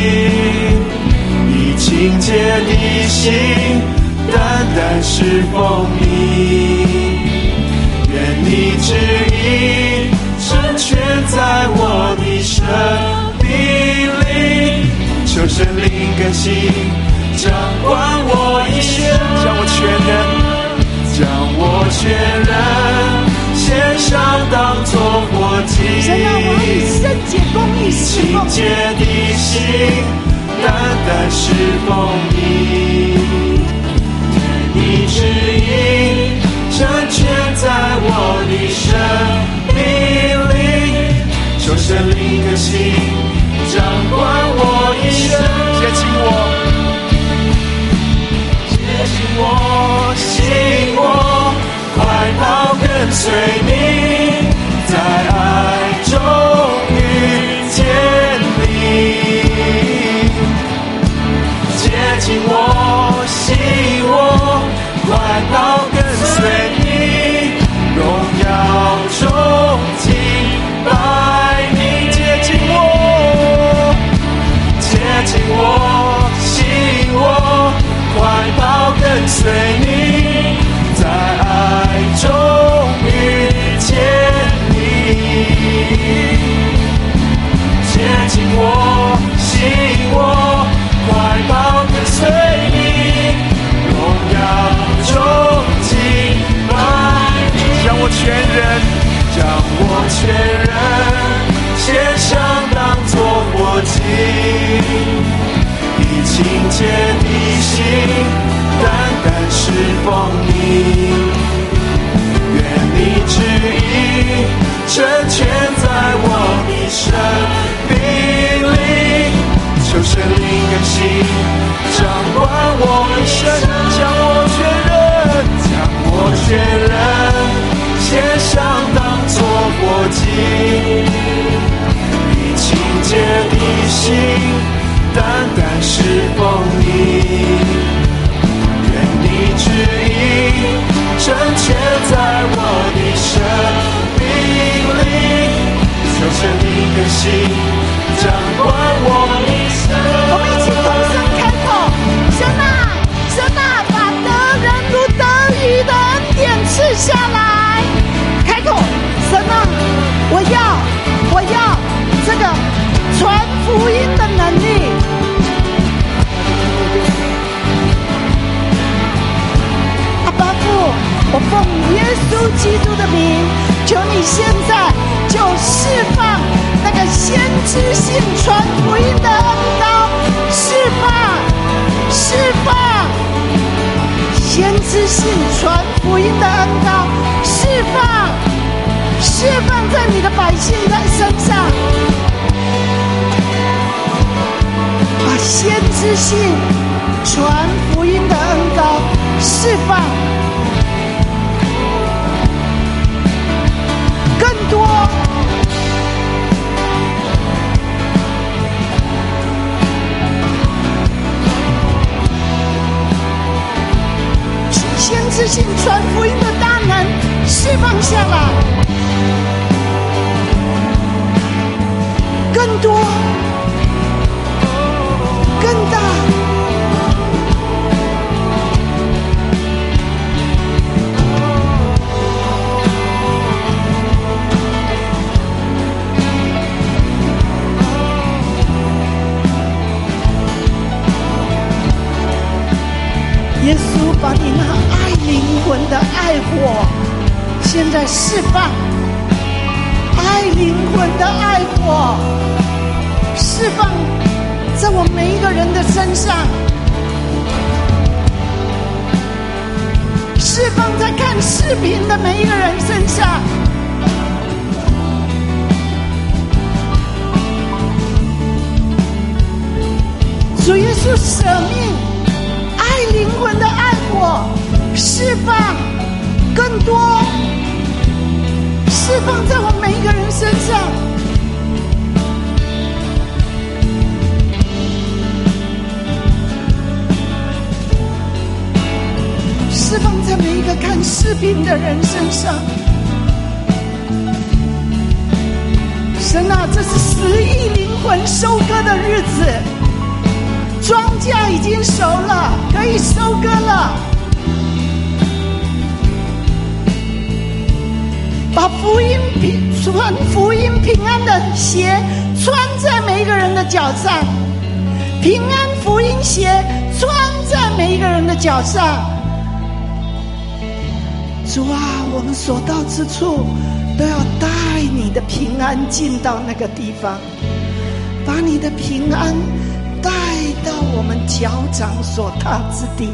以清洁的心单单侍奉你，愿你旨意成全在我的生命里，求圣灵更新掌管我一生，将我全人，将我全人献上当作活祭， 神啊，我要以圣洁公义侍奉清洁的心单单侍奉你，你旨意成全在我的生命里，求圣灵更新掌管我一生，接近我，接近我，吸引我，快跑跟随你，在爱中遇见你，接近我，吸引我，快跑跟随你，荣耀中敬拜你，接近我，接近我，吸引我，快跑跟随你，在爱中遇见你，接近我，吸引我，快跑跟随你，荣耀中敬拜你，将我全人，将我全人献上当作活祭，以清洁的心单单侍奉你，愿你旨意成全在我的生命里，求圣灵更新掌管我一生，将我全人，将我全人献上当作活祭，以清洁的心单单侍奉你，愿你旨意成全在我的生命里，求圣灵更新掌管我一生。 我们一起同声开口，神啊，神啊，把得人如得鱼的恩典赐下来。开口，神啊，我要，我要这个传福音的能力。阿爸父，我奉耶稣基督的名，求你现在就释放那个先知性传福音的恩膏，释放，释放先知性传福音的恩膏，释放，释放在你的百姓的身上，把先知性传福音的恩膏释放更多。 先知性传福音的大能释放下来，更多更大。耶稣把你那爱灵魂的爱火现在释放，爱灵魂的爱火释放在我每一个人的身上，释放在看视频的每一个人身上。主耶稣舍命，爱灵魂的爱火释放更多，释放在我每一个人身上，释放在每一个看视频的人身上。神啊，这是十亿灵魂收割的日子，庄稼已经熟了，可以收割了。把福音平传福音平安的鞋穿在每一个人的脚上，平安福音鞋穿在每一个人的脚上。主啊，我们所到之处都要带你的平安进到那个地方，把你的平安带到我们脚掌所踏之地。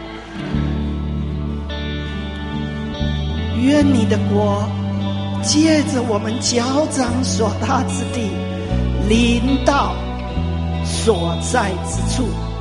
愿你的国借着我们脚掌所踏之地临到所在之处。